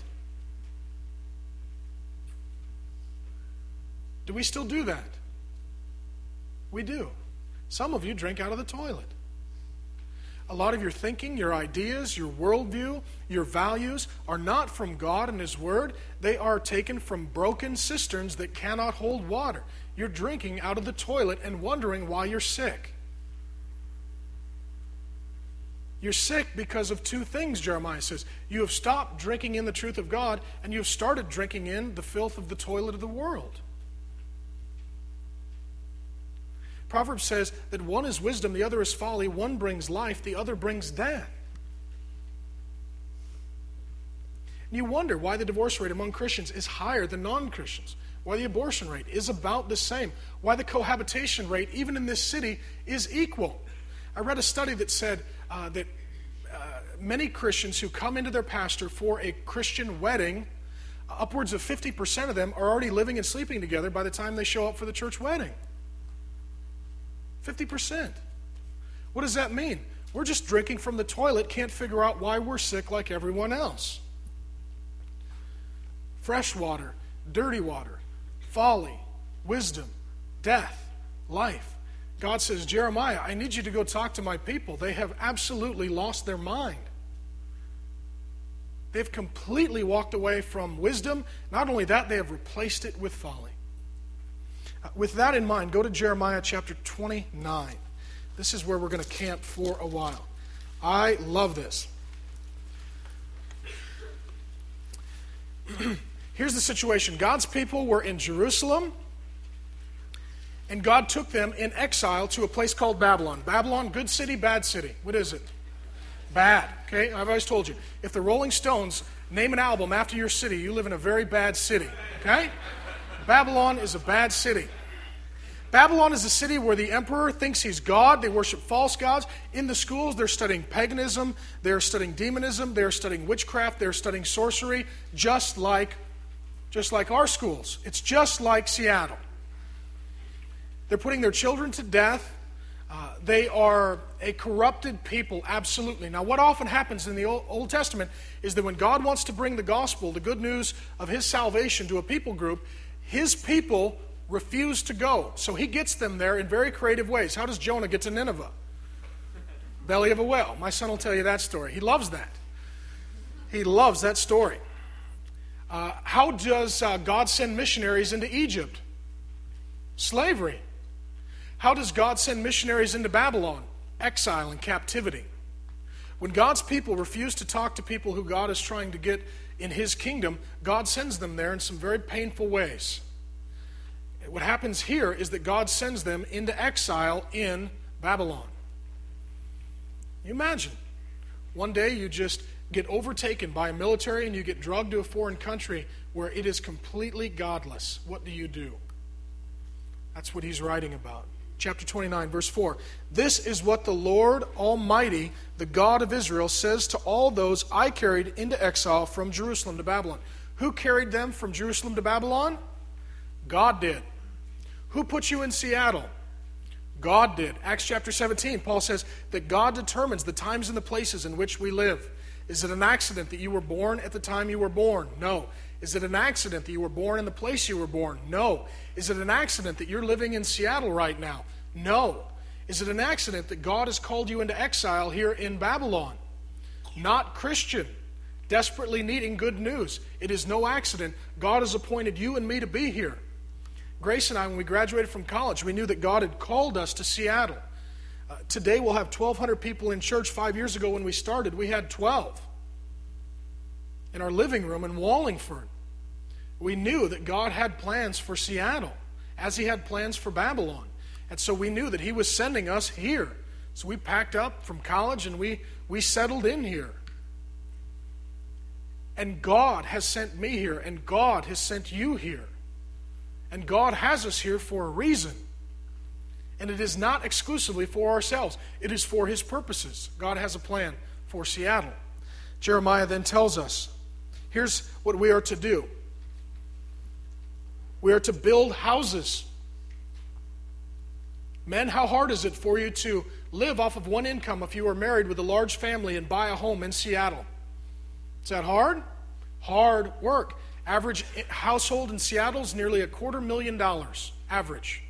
Do we still do that? We do. Some of you drink out of the toilet. A lot of your thinking, your ideas, your worldview, your values are not from God and His Word. They are taken from broken cisterns that cannot hold water. You're drinking out of the toilet and wondering why you're sick. You're sick because of two things, Jeremiah says. You have stopped drinking in the truth of God, and you have started drinking in the filth of the toilet of the world. Proverbs says that one is wisdom, the other is folly. One brings life, the other brings death. And you wonder why the divorce rate among Christians is higher than non-Christians, why the abortion rate is about the same, why the cohabitation rate, even in this city, is equal. I read a study that said that many Christians who come into their pastor for a Christian wedding, upwards of 50% of them are already living and sleeping together by the time they show up for the church wedding. 50%. What does that mean? We're just drinking from the toilet, can't figure out why we're sick like everyone else. Fresh water, dirty water, folly, wisdom, death, life. God says, Jeremiah, I need you to go talk to my people. They have absolutely lost their mind. They've completely walked away from wisdom. Not only that, they have replaced it with folly. With that in mind, go to Jeremiah chapter 29. This is where we're going to camp for a while. I love this. Here's the situation. God's people were in Jerusalem, And God took them in exile to a place called Babylon. Babylon, good city, bad city? What is it? Bad. Okay, I've always told you, if the Rolling Stones name an album after your city, you live in a very bad city. Okay? Babylon is a bad city. Babylon is a city where the emperor thinks he's God. They worship false gods. In the schools, they're studying paganism. They're studying demonism. They're studying witchcraft. They're studying sorcery, just like our schools. It's just like Seattle. They're putting their children to death. They are a corrupted people, absolutely. Now, what often happens in the Old Testament is that when God wants to bring the gospel, the good news of his salvation to a people group, his people refuse to go. So he gets them there in very creative ways. How does Jonah get to Nineveh? Belly of a whale. My son will tell you that story. He loves that. He loves that story. How does God send missionaries into Egypt? Slavery. How does God send missionaries into Babylon? Exile and captivity. When God's people refuse to talk to people who God is trying to get in his kingdom, God sends them there in some very painful ways. What happens here is that God sends them into exile in Babylon. You imagine, one day you just get overtaken by a military and you get drugged to a foreign country where it is completely godless. What do you do? That's what he's writing about. Chapter 29, verse 4. This is what the Lord Almighty, the God of Israel, says to all those I carried into exile from Jerusalem to Babylon. Who carried them from Jerusalem to Babylon? God did. Who put you in Seattle? God did. Acts chapter 17, Paul says that God determines the times and the places in which we live. Is it an accident that you were born at the time you were born? No. Is it an accident that you were born in the place you were born? No. Is it an accident that you're living in Seattle right now? No. Is it an accident that God has called you into exile here in Babylon? Not Christian, desperately needing good news. It is no accident. God has appointed you and me to be here. Grace and I, when we graduated from college, we knew that God had called us to Seattle. Today we'll have 1,200 people in church. 5 years ago when we started, we had 12 in our living room in Wallingford. We knew that God had plans for Seattle, as he had plans for Babylon. And so we knew that he was sending us here. So we packed up from college and we settled in here. And God has sent me here, and God has sent you here. And God has us here for a reason. And it is not exclusively for ourselves. It is for his purposes. God has a plan for Seattle. Jeremiah then tells us, here's what we are to do. We are to build houses. Men, how hard is it for you to live off of one income if you are married with a large family and buy a home in Seattle? Is that hard? Hard work. Average household in Seattle is nearly $250,000. Average.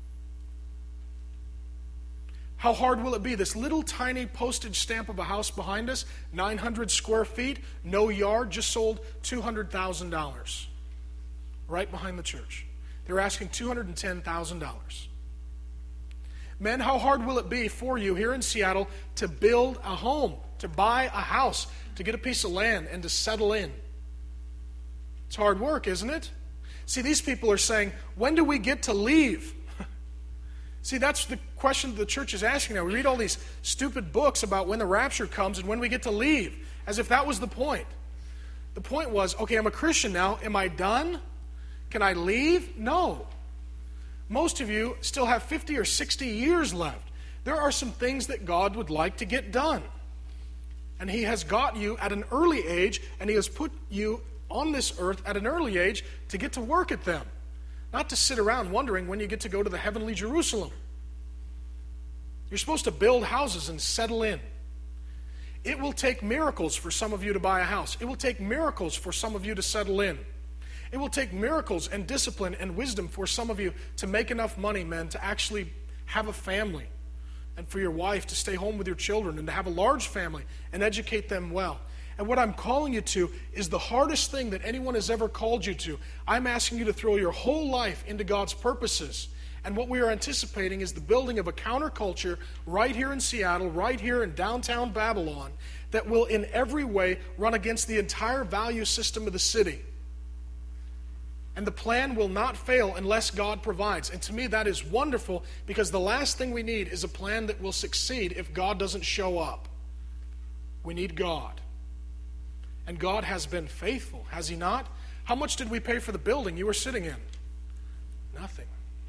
How hard will it be? This little tiny postage stamp of a house behind us, 900 square feet, no yard, just sold $200,000. Right behind the church. They're asking $210,000. Men, how hard will it be for you here in Seattle to build a home, to buy a house, to get a piece of land, and to settle in? It's hard work, isn't it? See, these people are saying, when do we get to leave? See, that's the question that the church is asking now. We read all these stupid books about when the rapture comes and when we get to leave, as if that was the point. The point was, okay, I'm a Christian now. Am I done? Can I leave? No. Most of you still have 50 or 60 years left. There are some things that God would like to get done. And he has got you at an early age, and he has put you on this earth at an early age to get to work at them. Not to sit around wondering when you get to go to the heavenly Jerusalem. You're supposed to build houses and settle in. It will take miracles for some of you to buy a house. It will take miracles for some of you to settle in. It will take miracles and discipline and wisdom for some of you to make enough money, men, to actually have a family, and for your wife to stay home with your children and to have a large family and educate them well. And what I'm calling you to is the hardest thing that anyone has ever called you to. I'm asking you to throw your whole life into God's purposes. And what we are anticipating is the building of a counterculture right here in Seattle, right here in downtown Babylon, that will in every way run against the entire value system of the city. And the plan will not fail unless God provides. And to me, that is wonderful, because the last thing we need is a plan that will succeed if God doesn't show up. We need God. And God has been faithful, has He not? How much did we pay for the building you were sitting in? Nothing.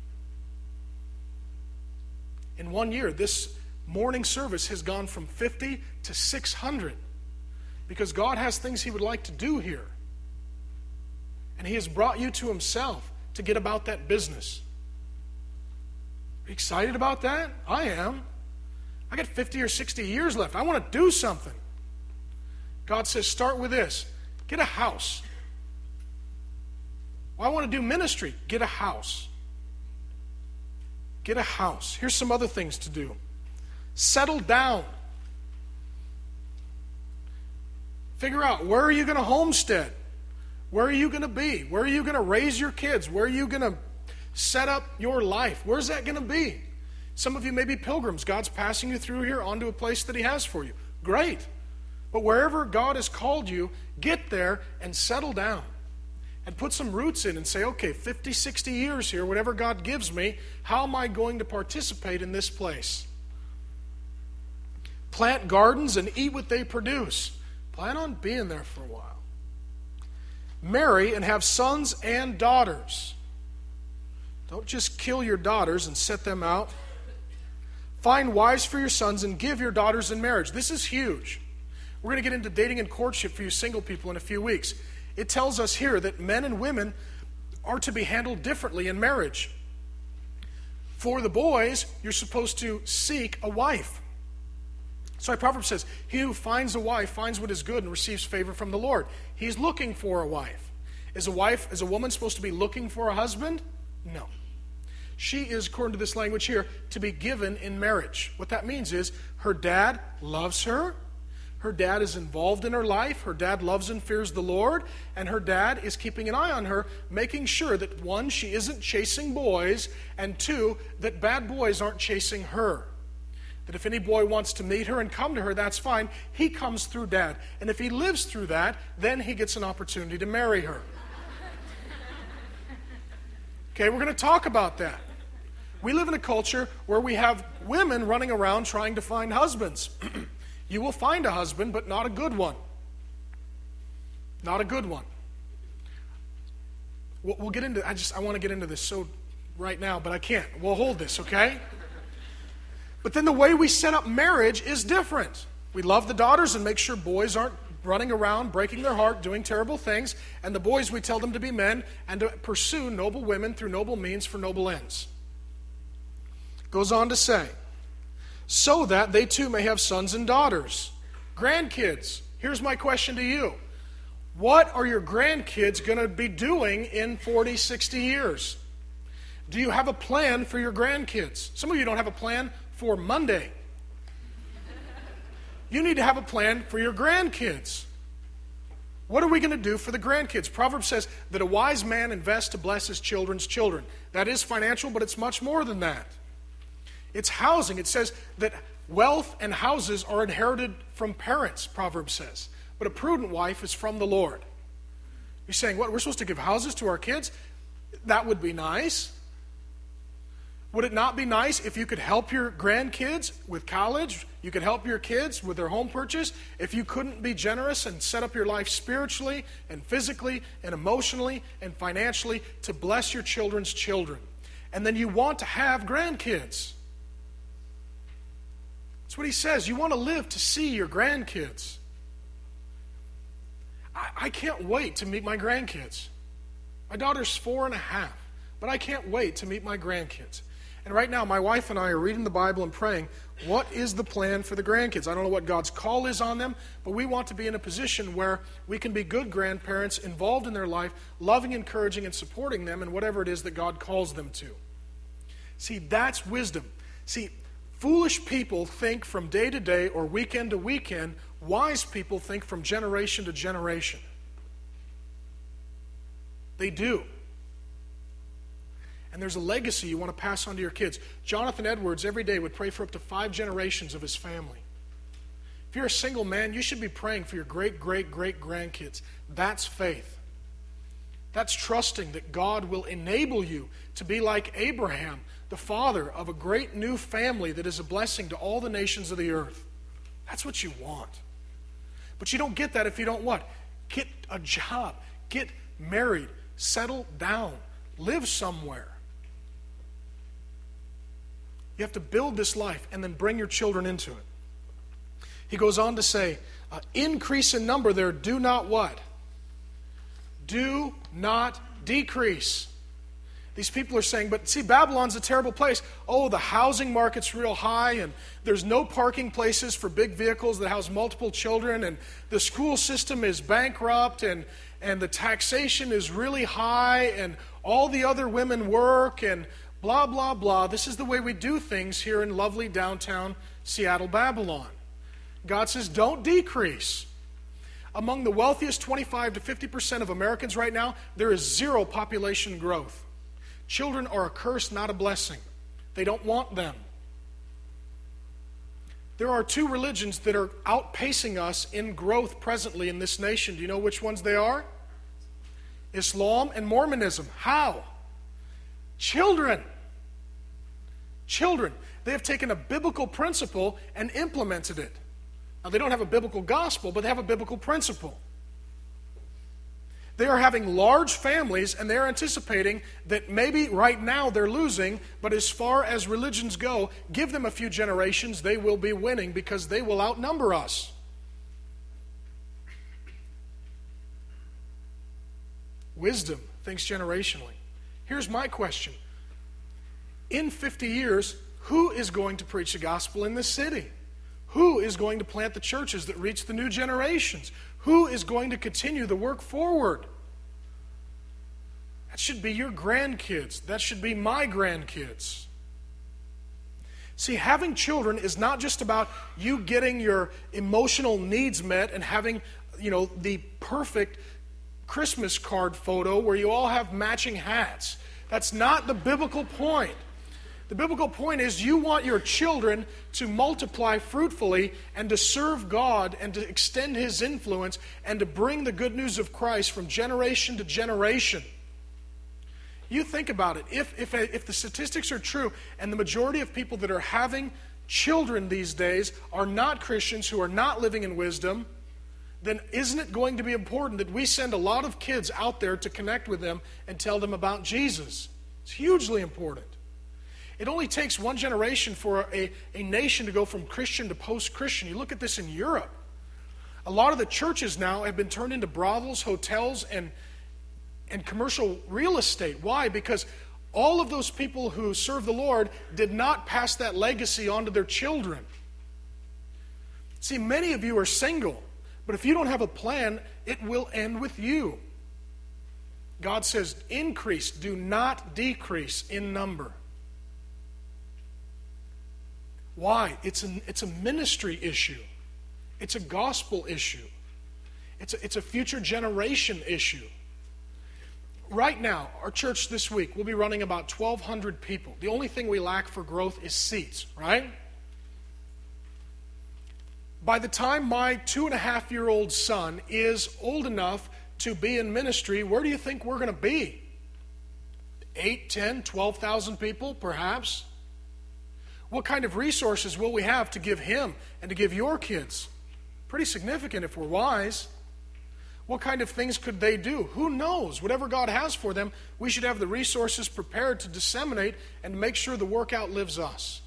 In 1 year, this morning service has gone from 50 to 600, because God has things He would like to do here. And He has brought you to Himself to get about that business. Are you excited about that? I am. I got 50 or 60 years left. I want to do something. God says, start with this. Get a house. Well, I want to do ministry. Get a house. Get a house. Here's some other things to do. Settle down. Figure out, where are you going to homestead? Where are you going to be? Where are you going to raise your kids? Where are you going to set up your life? Where's that going to be? Some of you may be pilgrims. God's passing you through here onto a place that He has for you. Great. But wherever God has called you, get there and settle down. And put some roots in and say, okay, 50, 60 years here, whatever God gives me, how am I going to participate in this place? Plant gardens and eat what they produce. Plan on being there for a while. Marry and have sons and daughters. Don't just kill your daughters and set them out. Find wives for your sons and give your daughters in marriage. This is huge. We're going to get into dating and courtship for you single people in a few weeks. It tells us here that men and women are to be handled differently in marriage. For the boys, you're supposed to seek a wife. So Proverbs says, he who finds a wife finds what is good and receives favor from the Lord. He's looking for a wife. Is a woman supposed to be looking for a husband? No. She is, according to this language here, to be given in marriage. What that means is her dad loves her. Her dad is involved in her life. Her dad loves and fears the Lord. And her dad is keeping an eye on her, making sure that, one, she isn't chasing boys, and two, that bad boys aren't chasing her. That if any boy wants to meet her and come to her, that's fine. He comes through dad. And if he lives through that, then he gets an opportunity to marry her. Okay, we're going to talk about that. We live in a culture where we have women running around trying to find husbands. You will find a husband, but not a good one. Not a good one. We'll get into, I want to get into this so right now, but I can't. We'll hold this, okay? But then the way we set up marriage is different. We love the daughters and make sure boys aren't running around, breaking their heart, doing terrible things. And the boys, we tell them to be men and to pursue noble women through noble means for noble ends. Goes on to say, so that they too may have sons and daughters. Grandkids, here's my question to you. What are your grandkids going to be doing in 40, 60 years? Do you have a plan for your grandkids? Some of you don't have a plan for Monday. You need to have a plan for your grandkids. What are we going to do for the grandkids? Proverbs says that a wise man invests to bless his children's children. That is financial, but it's much more than that. It's housing. It says that wealth and houses are inherited from parents, Proverbs says. But a prudent wife is from the Lord. You're saying, what, we're supposed to give houses to our kids? That would be nice. Would it not be nice if you could help your grandkids with college? You could help your kids with their home purchase? If you couldn't be generous and set up your life spiritually and physically and emotionally and financially to bless your children's children? And then you want to have grandkids. That's what he says. You want to live to see your grandkids. I can't wait to meet my grandkids. My daughter's 4.5, but I can't wait to meet my grandkids. And right now, my wife and I are reading the Bible and praying, what is the plan for the grandkids? I don't know what God's call is on them, but we want to be in a position where we can be good grandparents, involved in their life, loving, encouraging, and supporting them in whatever it is that God calls them to. See, that's wisdom. See, foolish people think from day to day or weekend to weekend. Wise people think from generation to generation. They do. And there's a legacy you want to pass on to your kids. Jonathan Edwards every day would pray for up to 5 generations of his family. If you're a single man, you should be praying for your great-great-great-grandkids. That's faith. That's trusting that God will enable you to be like Abraham, the father of a great new family that is a blessing to all the nations of the earth. That's what you want. But you don't get that if you don't what? Get a job, get married, settle down, live somewhere. You have to build this life and then bring your children into it. He goes on to say, increase in number there, do not what? Do not decrease. These people are saying, but see, Babylon's a terrible place. Oh, the housing market's real high, and there's no parking places for big vehicles that house multiple children, and the school system is bankrupt, and the taxation is really high, and all the other women work, and blah, blah, blah. This is the way we do things here in lovely downtown Seattle, Babylon. God says, don't decrease. Among the wealthiest 25 to 50% of Americans right now, there is zero population growth. Children are a curse, not a blessing. They don't want them. There are two religions that are outpacing us in growth presently in this nation. Do you know which ones they are? Islam and Mormonism. How? Children. Children. They have taken a biblical principle and implemented it. Now, they don't have a biblical gospel, but they have a biblical principle. They are having large families, and they're anticipating that maybe right now they're losing, but as far as religions go, give them a few generations, they will be winning because they will outnumber us. Wisdom thinks generationally. Here's my question. In 50 years, who is going to preach the gospel in this city? Who is going to plant the churches that reach the new generations? Who is going to continue the work forward? That should be your grandkids. That should be my grandkids. See, having children is not just about you getting your emotional needs met and having, the perfect Christmas card photo where you all have matching hats. That's not the biblical point. The biblical point is you want your children to multiply fruitfully and to serve God and to extend His influence and to bring the good news of Christ from generation to generation. You think about it. If the statistics are true and the majority of people that are having children these days are not Christians who are not living in wisdom, then isn't it going to be important that we send a lot of kids out there to connect with them and tell them about Jesus? It's hugely important. It only takes one generation for a nation to go from Christian to post-Christian. You look at this in Europe. A lot of the churches now have been turned into brothels, hotels, and commercial real estate. Why? Because all of those people who serve the Lord did not pass that legacy on to their children. See, many of you are single, but if you don't have a plan, it will end with you. God says, increase, do not decrease in number. Why? It's a ministry issue. It's a gospel issue. It's a future generation issue. Right now, our church this week will be running about 1,200 people. The only thing we lack for growth is seats, right? By the time my 2.5-year-old son is old enough to be in ministry, where do you think we're going to be? 8, 10, 12,000 people, perhaps? What kind of resources will we have to give him and to give your kids? Pretty significant if we're wise. What kind of things could they do? Who knows? Whatever God has for them, we should have the resources prepared to disseminate and to make sure the work outlives us.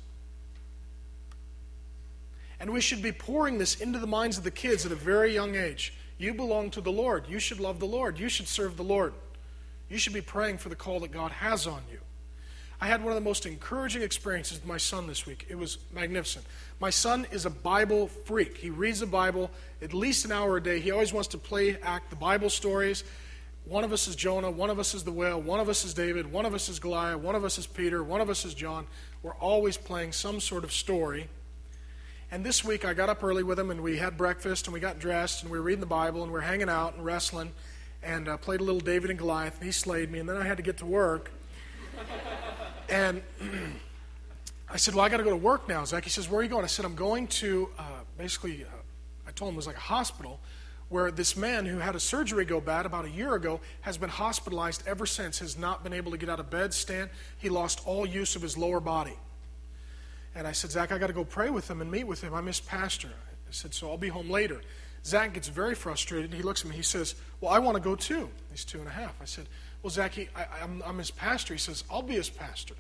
And we should be pouring this into the minds of the kids at a very young age. You belong to the Lord. You should love the Lord. You should serve the Lord. You should be praying for the call that God has on you. I had one of the most encouraging experiences with my son this week. It was magnificent. My son is a Bible freak. He reads the Bible at least an hour a day. He always wants to act the Bible stories. One of us is Jonah, one of us is the whale, one of us is David, one of us is Goliath, one of us is Peter, one of us is John. We're always playing some sort of story. And this week I got up early with him and we had breakfast and we got dressed and we were reading the Bible and we were hanging out and wrestling and played a little David and Goliath and he slayed me and then I had to get to work. And I said, well, I got to go to work now, Zach. He says, where are you going? I said, I'm going to I told him it was like a hospital where this man who had a surgery go bad about a year ago has been hospitalized ever since, has not been able to get out of bed, stand. He lost all use of his lower body. And I said, Zach, I got to go pray with him and meet with him. I miss Pastor. I said, so I'll be home later. Zach gets very frustrated. He looks at me. He says, well, I want to go too. He's 2.5. I said, well, Zach, I'm his pastor. He says, I'll be his pastor.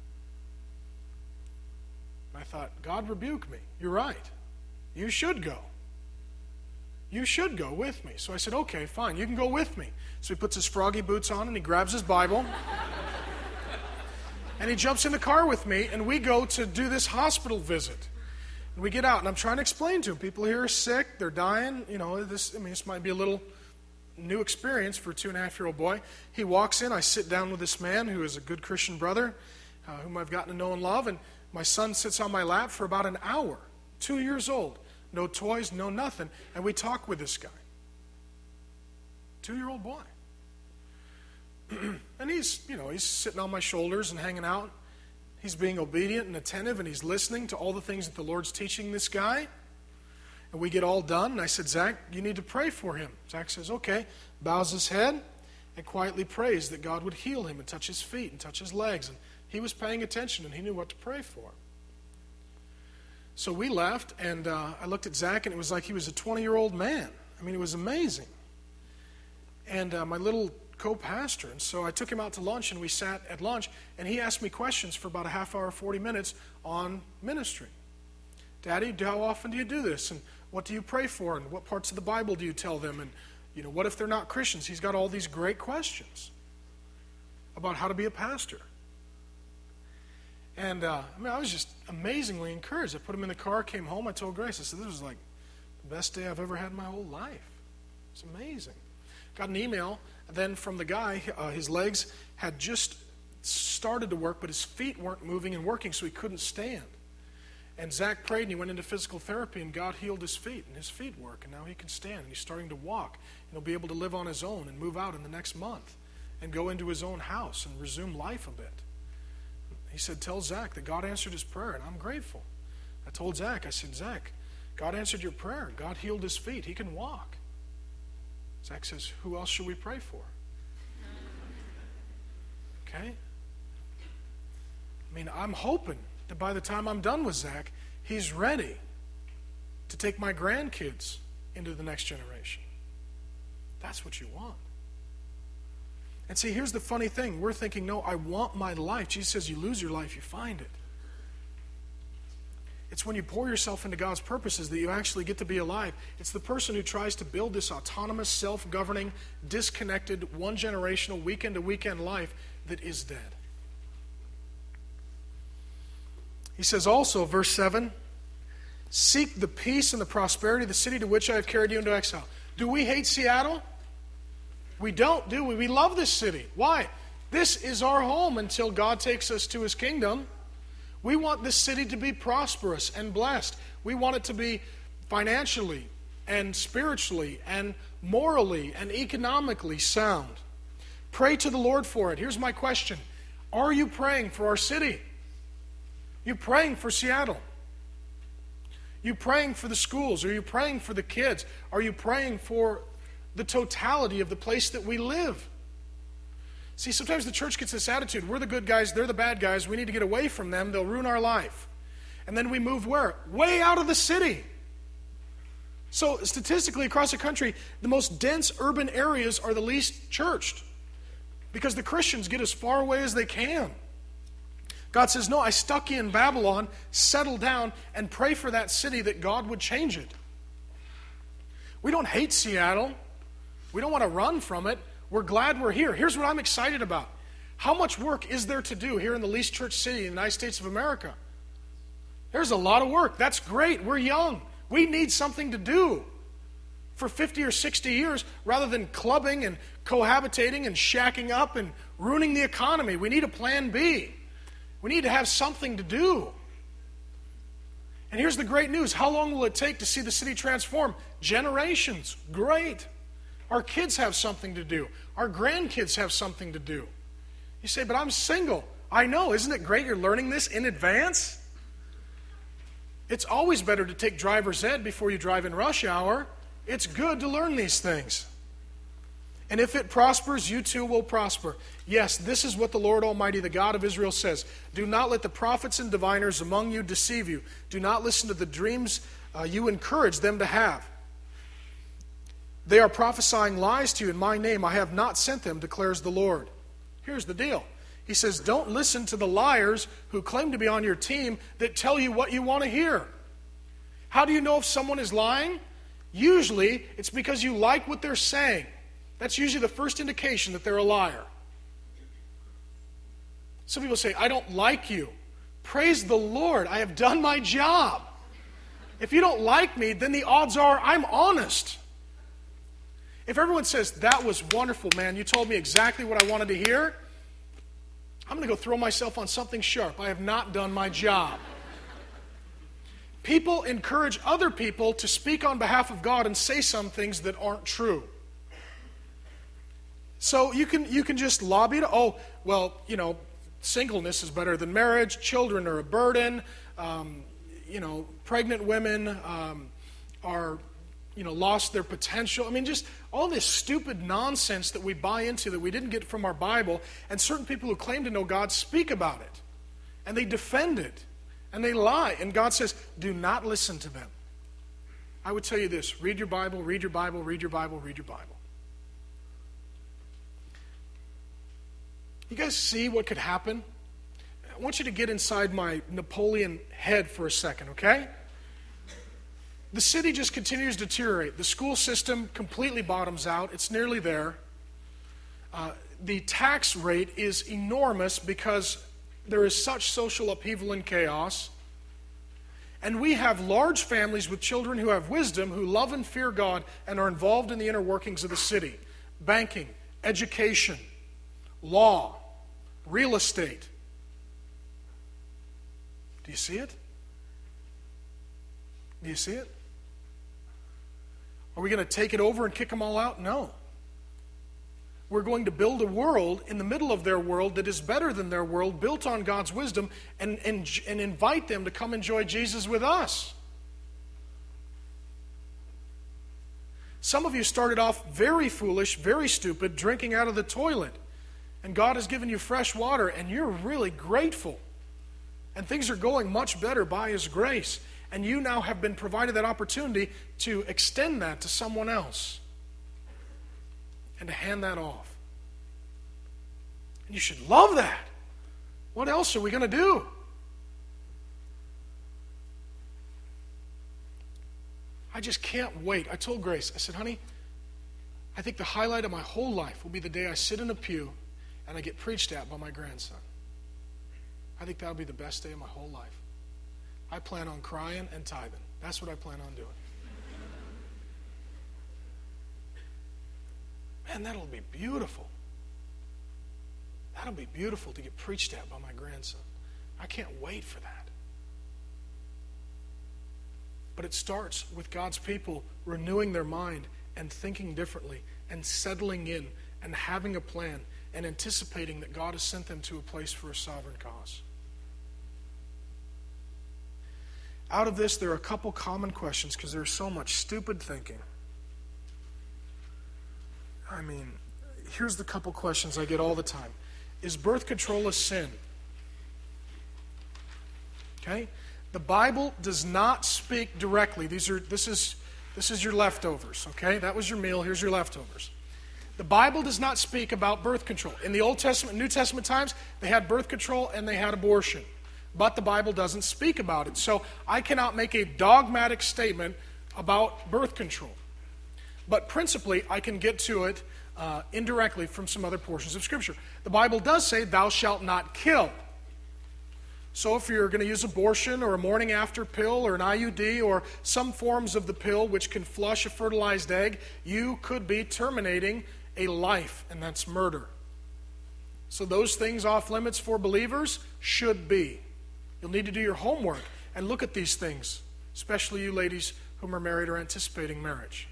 And I thought, God rebuke me. You're right. You should go. You should go with me. So I said, okay, fine. You can go with me. So he puts his froggy boots on and he grabs his Bible. And he jumps in the car with me, and we go to do this hospital visit. And we get out, and I'm trying to explain to him, people here are sick, they're dying. You know, this might be a little new experience for a 2.5-year-old boy. He walks in, I sit down with this man who is a good Christian brother, whom I've gotten to know and love, and my son sits on my lap for about an hour, 2 years old. No toys, no nothing. And we talk with this guy. 2-year-old boy. And he's sitting on my shoulders and hanging out. He's being obedient and attentive, and he's listening to all the things that the Lord's teaching this guy. And we get all done, and I said, Zach, you need to pray for him. Zach says, okay, bows his head and quietly prays that God would heal him and touch his feet and touch his legs. And he was paying attention, and he knew what to pray for. So we left, and I looked at Zach, and it was like he was a 20-year-old man. I mean, it was amazing. And my little co-pastor, and so I took him out to lunch, and we sat at lunch, and he asked me questions for about a half hour, 40 minutes on ministry. Daddy, how often do you do this? And what do you pray for? And what parts of the Bible do you tell them? And what if they're not Christians? He's got all these great questions about how to be a pastor. And I was just amazingly encouraged. I put him in the car, came home, I told Grace, I said, this was like the best day I've ever had in my whole life. It's amazing. Got an email then from the guy. His legs had just started to work, but his feet weren't moving and working, so he couldn't stand. And Zach prayed, and he went into physical therapy, and God healed his feet, and his feet work, and now he can stand, and he's starting to walk, and he'll be able to live on his own and move out in the next month and go into his own house and resume life a bit. He said, tell Zach that God answered his prayer, and I'm grateful. I told Zach, I said, Zach, God answered your prayer. God healed his feet. He can walk. Zach says, who else should we pray for? Okay? I mean, I'm hoping that by the time I'm done with Zach, he's ready to take my grandkids into the next generation. That's what you want. And see, here's the funny thing. We're thinking, no, I want my life. Jesus says you lose your life, you find it. It's when you pour yourself into God's purposes that you actually get to be alive. It's the person who tries to build this autonomous, self-governing, disconnected, one-generational, weekend-to-weekend life that is dead. He says also, verse 7, seek the peace and the prosperity of the city to which I have carried you into exile. Do we hate Seattle? We don't, do we? We love this city. Why? This is our home until God takes us to His kingdom. We want this city to be prosperous and blessed. We want it to be financially and spiritually and morally and economically sound. Pray to the Lord for it. Here's my question. Are you praying for our city? You praying for Seattle? You praying for the schools? Are you praying for the kids? Are you praying for the totality of the place that we live? See, sometimes the church gets this attitude. We're the good guys, they're the bad guys. We need to get away from them. They'll ruin our life. And then we move where? Way out of the city. So statistically across the country, the most dense urban areas are the least churched because the Christians get as far away as they can. God says, no, I stuck you in Babylon, settle down, and pray for that city that God would change it. We don't hate Seattle. We don't want to run from it. We're glad we're here. Here's what I'm excited about. How much work is there to do here in the least church city in the United States of America? There's a lot of work. That's great. We're young. We need something to do for 50 or 60 years rather than clubbing and cohabitating and shacking up and ruining the economy. We need a plan B. We need to have something to do. And here's the great news. How long will it take to see the city transform? Generations. Great. Our kids have something to do. Our grandkids have something to do. You say, but I'm single. I know. Isn't it great you're learning this in advance? It's always better to take driver's ed before you drive in rush hour. It's good to learn these things. And if it prospers, you too will prosper. Yes, this is what the Lord Almighty, the God of Israel, says. Do not let the prophets and diviners among you deceive you. Do not listen to the dreams you encourage them to have. They are prophesying lies to you in my name. I have not sent them, declares the Lord. Here's the deal. He says, don't listen to the liars who claim to be on your team that tell you what you want to hear. How do you know if someone is lying? Usually, it's because you like what they're saying. That's usually the first indication that they're a liar. Some people say, I don't like you. Praise the Lord, I have done my job. If you don't like me, then the odds are I'm honest. If everyone says, that was wonderful, man, you told me exactly what I wanted to hear, I'm going to go throw myself on something sharp. I have not done my job. People encourage other people to speak on behalf of God and say some things that aren't true. So you can just lobby it. Oh, well, singleness is better than marriage. Children are a burden. Pregnant women are, lost their potential. I mean, just all this stupid nonsense that we buy into that we didn't get from our Bible. And certain people who claim to know God speak about it. And they defend it. And they lie. And God says, do not listen to them. I would tell you this. Read your Bible, read your Bible, read your Bible, read your Bible. You guys see what could happen? I want you to get inside my Napoleon head for a second, okay? The city just continues to deteriorate. The school system completely bottoms out. It's nearly there. The tax rate is enormous because there is such social upheaval and chaos. And we have large families with children who have wisdom, who love and fear God, and are involved in the inner workings of the city. Banking, education, law, real estate. Do you see it? Do you see it? Are we going to take it over and kick them all out? No. We're going to build a world in the middle of their world that is better than their world, built on God's wisdom, and invite them to come enjoy Jesus with us. Some of you started off very foolish, very stupid, drinking out of the toilet. And God has given you fresh water, and you're really grateful. And things are going much better by His grace. And you now have been provided that opportunity to extend that to someone else. And to hand that off. And you should love that. What else are we going to do? I just can't wait. I told Grace, I said, honey, I think the highlight of my whole life will be the day I sit in a pew and I get preached at by my grandson. I think that'll be the best day of my whole life. I plan on crying and tithing. That's what I plan on doing. Man, that'll be beautiful. That'll be beautiful to get preached at by my grandson. I can't wait for that. But it starts with God's people renewing their mind and thinking differently and settling in and having a plan and anticipating that God has sent them to a place for a sovereign cause. Out of this, there are a couple common questions because there's so much stupid thinking. I mean, here's the couple questions I get all the time. Is birth control a sin? Okay? The Bible does not speak directly. This is your leftovers, okay? That was your meal, here's your leftovers. The Bible does not speak about birth control. In the Old Testament, New Testament times, they had birth control and they had abortion. But the Bible doesn't speak about it. So I cannot make a dogmatic statement about birth control. But principally, I can get to it indirectly from some other portions of Scripture. The Bible does say, thou shalt not kill. So if you're going to use abortion or a morning after pill or an IUD or some forms of the pill which can flush a fertilized egg, you could be terminating a life, and that's murder. So those things off limits for believers should be. You'll need to do your homework and look at these things, especially you ladies whom are married or anticipating marriage.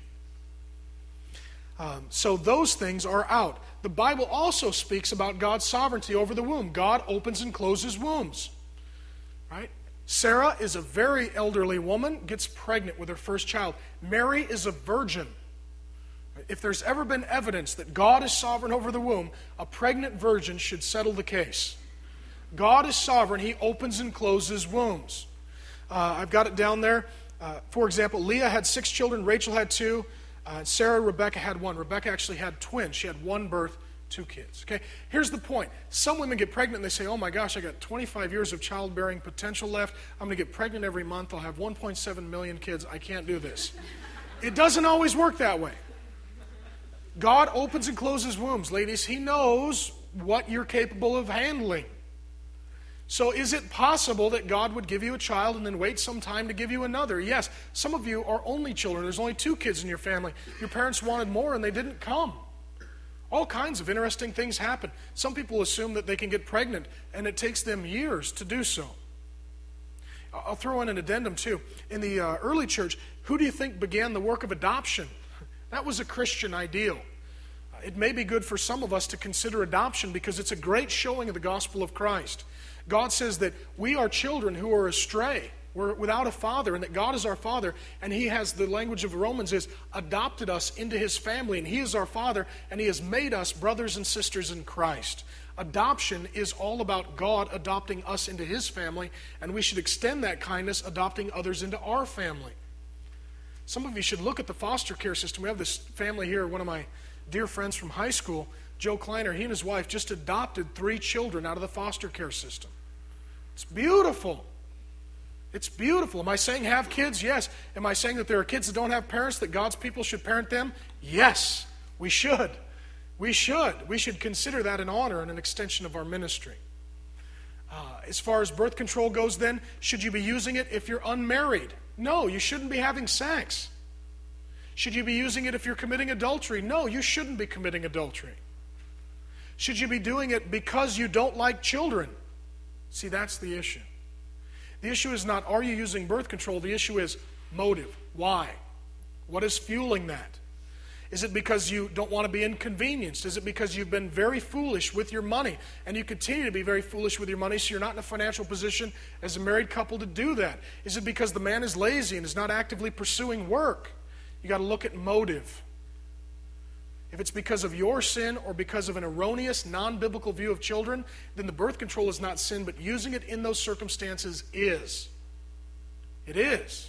So those things are out. The Bible also speaks about God's sovereignty over the womb. God opens and closes wombs. Right? Sarah is a very elderly woman, gets pregnant with her first child. Mary is a virgin. If there's ever been evidence that God is sovereign over the womb, a pregnant virgin should settle the case. God is sovereign. He opens and closes wombs. I've got it down there. For example, Leah had 6 children, Rachel had 2, Rebecca had 1. Rebecca actually had twins. She had one birth, 2 kids. Okay, here's the point. Some women get pregnant and they say, oh my gosh, I got 25 years of childbearing potential left. I'm going to get pregnant every month. I'll have 1.7 million kids. I can't do this. It doesn't always work that way. God opens and closes wombs. Ladies, He knows what you're capable of handling. So is it possible that God would give you a child and then wait some time to give you another? Yes. Some of you are only children. There's only 2 kids in your family. Your parents wanted more and they didn't come. All kinds of interesting things happen. Some people assume that they can get pregnant and it takes them years to do so. I'll throw in an addendum too. In the early church, who do you think began the work of adoption? That was a Christian ideal. It may be good for some of us to consider adoption because it's a great showing of the gospel of Christ. God says that we are children who are astray. We're without a father, and that God is our father, and He has, the language of Romans is, adopted us into His family, and He is our father, and He has made us brothers and sisters in Christ. Adoption is all about God adopting us into His family, and we should extend that kindness, adopting others into our family. Some of you should look at the foster care system. We have this family here, one of my dear friends from high school, Joe Kleiner. He and his wife just adopted 3 children out of the foster care system. It's beautiful. It's beautiful. Am I saying have kids? Yes. Am I saying that there are kids that don't have parents, that God's people should parent them? Yes, we should. We should. We should consider that an honor and an extension of our ministry. As far as birth control goes then, should you be using it if you're unmarried? No, you shouldn't be having sex. Should you be using it if you're committing adultery? No, you shouldn't be committing adultery. Should you be doing it because you don't like children? See, that's the issue. The issue is not, are you using birth control? The issue is motive. Why? What is fueling that? Is it because you don't want to be inconvenienced? Is it because you've been very foolish with your money and you continue to be very foolish with your money so you're not in a financial position as a married couple to do that? Is it because the man is lazy and is not actively pursuing work? You got to look at motive. If it's because of your sin or because of an erroneous, non-biblical view of children, then the birth control is not sin, but using it in those circumstances is. It is.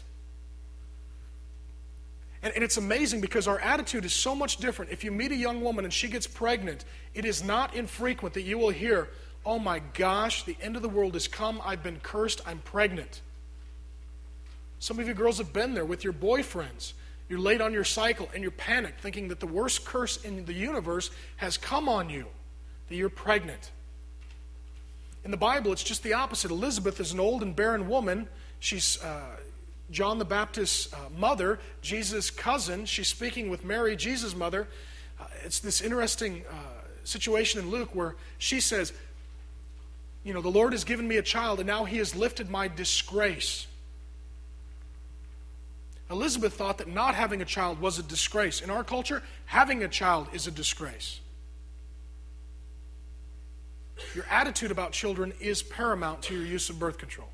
And it's amazing because our attitude is so much different. If you meet a young woman and she gets pregnant, it is not infrequent that you will hear, oh my gosh, the end of the world has come, I've been cursed, I'm pregnant. Some of you girls have been there with your boyfriends. You're late on your cycle and you're panicked, thinking that the worst curse in the universe has come on you, that you're pregnant. In the Bible, it's just the opposite. Elizabeth is an old and barren woman. She's John the Baptist's mother, Jesus' cousin. She's speaking with Mary, Jesus' mother. It's this interesting situation in Luke where she says, the Lord has given me a child and now He has lifted my disgrace. Elizabeth thought that not having a child was a disgrace. In our culture, having a child is a disgrace. Your attitude about children is paramount to your use of birth control.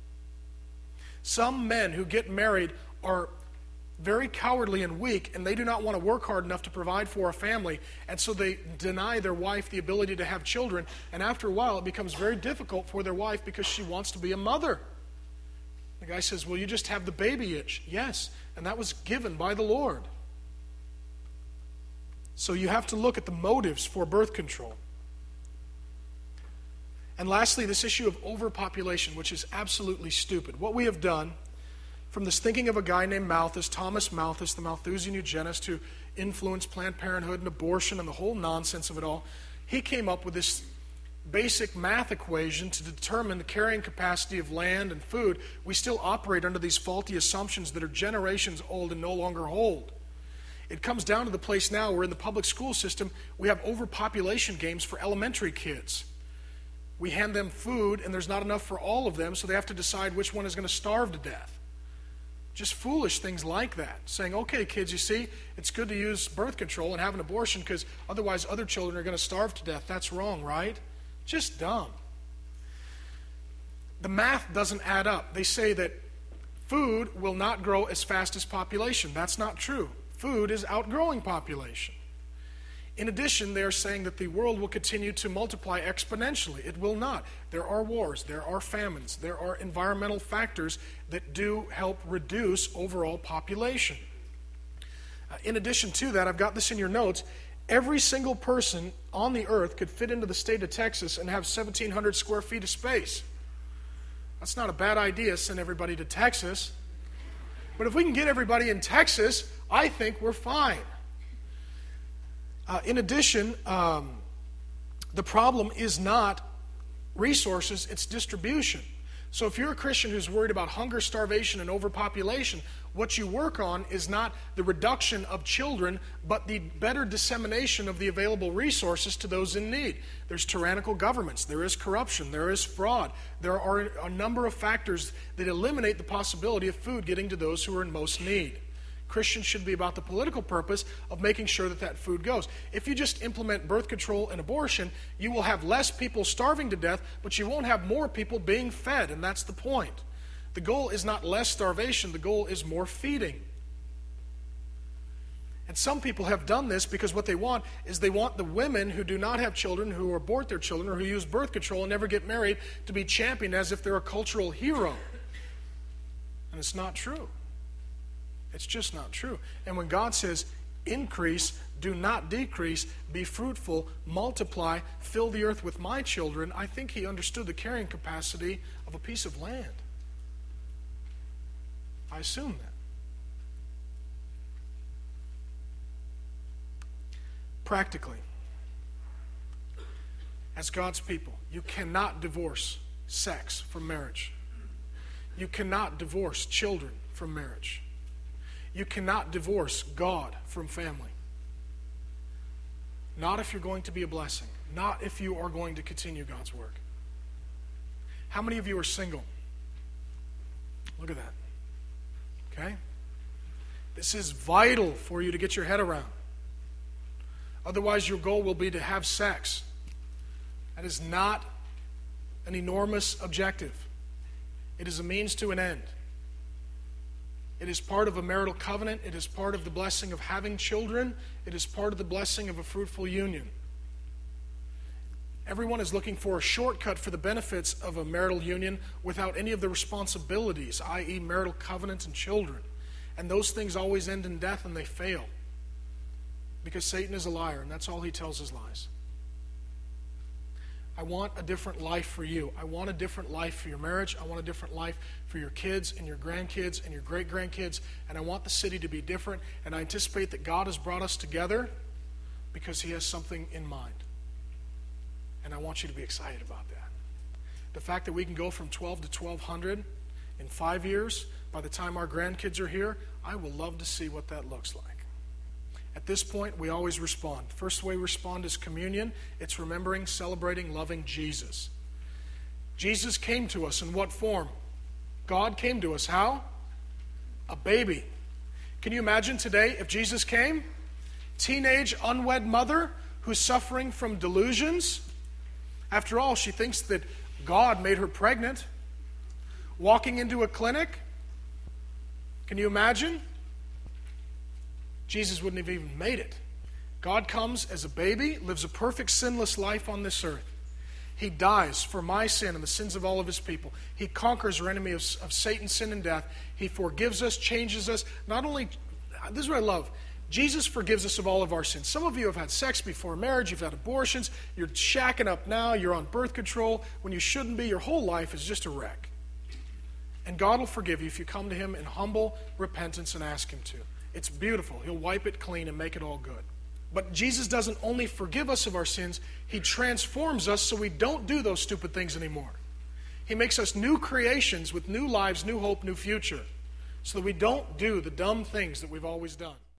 Some men who get married are very cowardly and weak, and they do not want to work hard enough to provide for a family, and so they deny their wife the ability to have children, and after a while it becomes very difficult for their wife because she wants to be a mother. The guy says, well, you just have the baby itch. Yes, and that was given by the Lord. So you have to look at the motives for birth control. And lastly, this issue of overpopulation, which is absolutely stupid. What we have done, from this thinking of a guy named Malthus, Thomas Malthus, the Malthusian eugenist who influenced Planned Parenthood and abortion and the whole nonsense of it all, he came up with this basic math equation to determine the carrying capacity of land and food. We still operate under these faulty assumptions that are generations old and no longer hold. It comes down to the place now where in the public school system we have overpopulation games for elementary kids. We hand them food and there's not enough for all of them, so they have to decide which one is going to starve to death. Just foolish things like that. Saying, okay, kids, you see, it's good to use birth control and have an abortion because otherwise other children are going to starve to death. That's wrong, right? Just dumb. the math doesn't add up. They say that food will not grow as fast as population. That's not true. Food is outgrowing population. In addition, they are saying that the world will continue to multiply exponentially. It will not. There are wars, there are famines, there are environmental factors that do help reduce overall population. In addition to that, I've got this in your notes, every single person on the earth could fit into the state of Texas and have 1,700 square feet of space. That's not a bad idea, send everybody to Texas. But if we can get everybody in Texas, I think we're fine. In addition, the problem is not resources, it's distribution. So if you're a Christian who's worried about hunger, starvation, and overpopulation, what you work on is not the reduction of children, but the better dissemination of the available resources to those in need. There's tyrannical governments, there is corruption, there is fraud. There are a number of factors that eliminate the possibility of food getting to those who are in most need. Christians should be about the political purpose of making sure that that food goes. If you just implement birth control and abortion, you will have less people starving to death, but you won't have more people being fed, and that's the point. The goal is not less starvation, the goal is more feeding. And some people have done this because what they want is they want the women who do not have children, who abort their children, or who use birth control and never get married to be championed as if they're a cultural hero. And it's not true. It's just not true. And when God says, increase, do not decrease, be fruitful, multiply, fill the earth with my children, I think he understood the carrying capacity of a piece of land. I assume that. Practically, as God's people, you cannot divorce sex from marriage. You cannot divorce children from marriage. You cannot divorce God from family. Not if you're going to be a blessing. Not if you are going to continue God's work. How many of you are single? Look at that. Okay? This is vital for you to get your head around. Otherwise, your goal will be to have sex. That is not an enormous objective. It is a means to an end. It is part of a marital covenant. It is part of the blessing of having children. It is part of the blessing of a fruitful union. Everyone is looking for a shortcut for the benefits of a marital union without any of the responsibilities, i.e. marital covenants and children. And those things always end in death and they fail. Because Satan is a liar and that's all he tells his lies. I want a different life for you. I want a different life for your marriage. I want a different life for your kids and your grandkids and your great-grandkids. And I want the city to be different. And I anticipate that God has brought us together because he has something in mind. And I want you to be excited about that. The fact that we can go from 12 to 1,200 in 5 years, by the time our grandkids are here, I will love to see what that looks like. At this point, we always respond. First way we respond is communion. It's remembering, celebrating, loving Jesus. Jesus came to us in what form? God came to us. How? A baby. Can you imagine today if Jesus came? Teenage, unwed mother who's suffering from delusions. After all, she thinks that God made her pregnant. Walking into a clinic. Can you imagine? Jesus wouldn't have even made it. God comes as a baby, lives a perfect sinless life on this earth. He dies for my sin and the sins of all of his people. He conquers our enemy of Satan, sin, and death. He forgives us, changes us. Not only, this is what I love, Jesus forgives us of all of our sins. Some of you have had sex before marriage, you've had abortions, you're shacking up now, you're on birth control when you shouldn't be. Your whole life is just a wreck. And God will forgive you if you come to him in humble repentance and ask him to. It's beautiful. He'll wipe it clean and make it all good. But Jesus doesn't only forgive us of our sins, he transforms us so we don't do those stupid things anymore. He makes us new creations with new lives, new hope, new future, so that we don't do the dumb things that we've always done.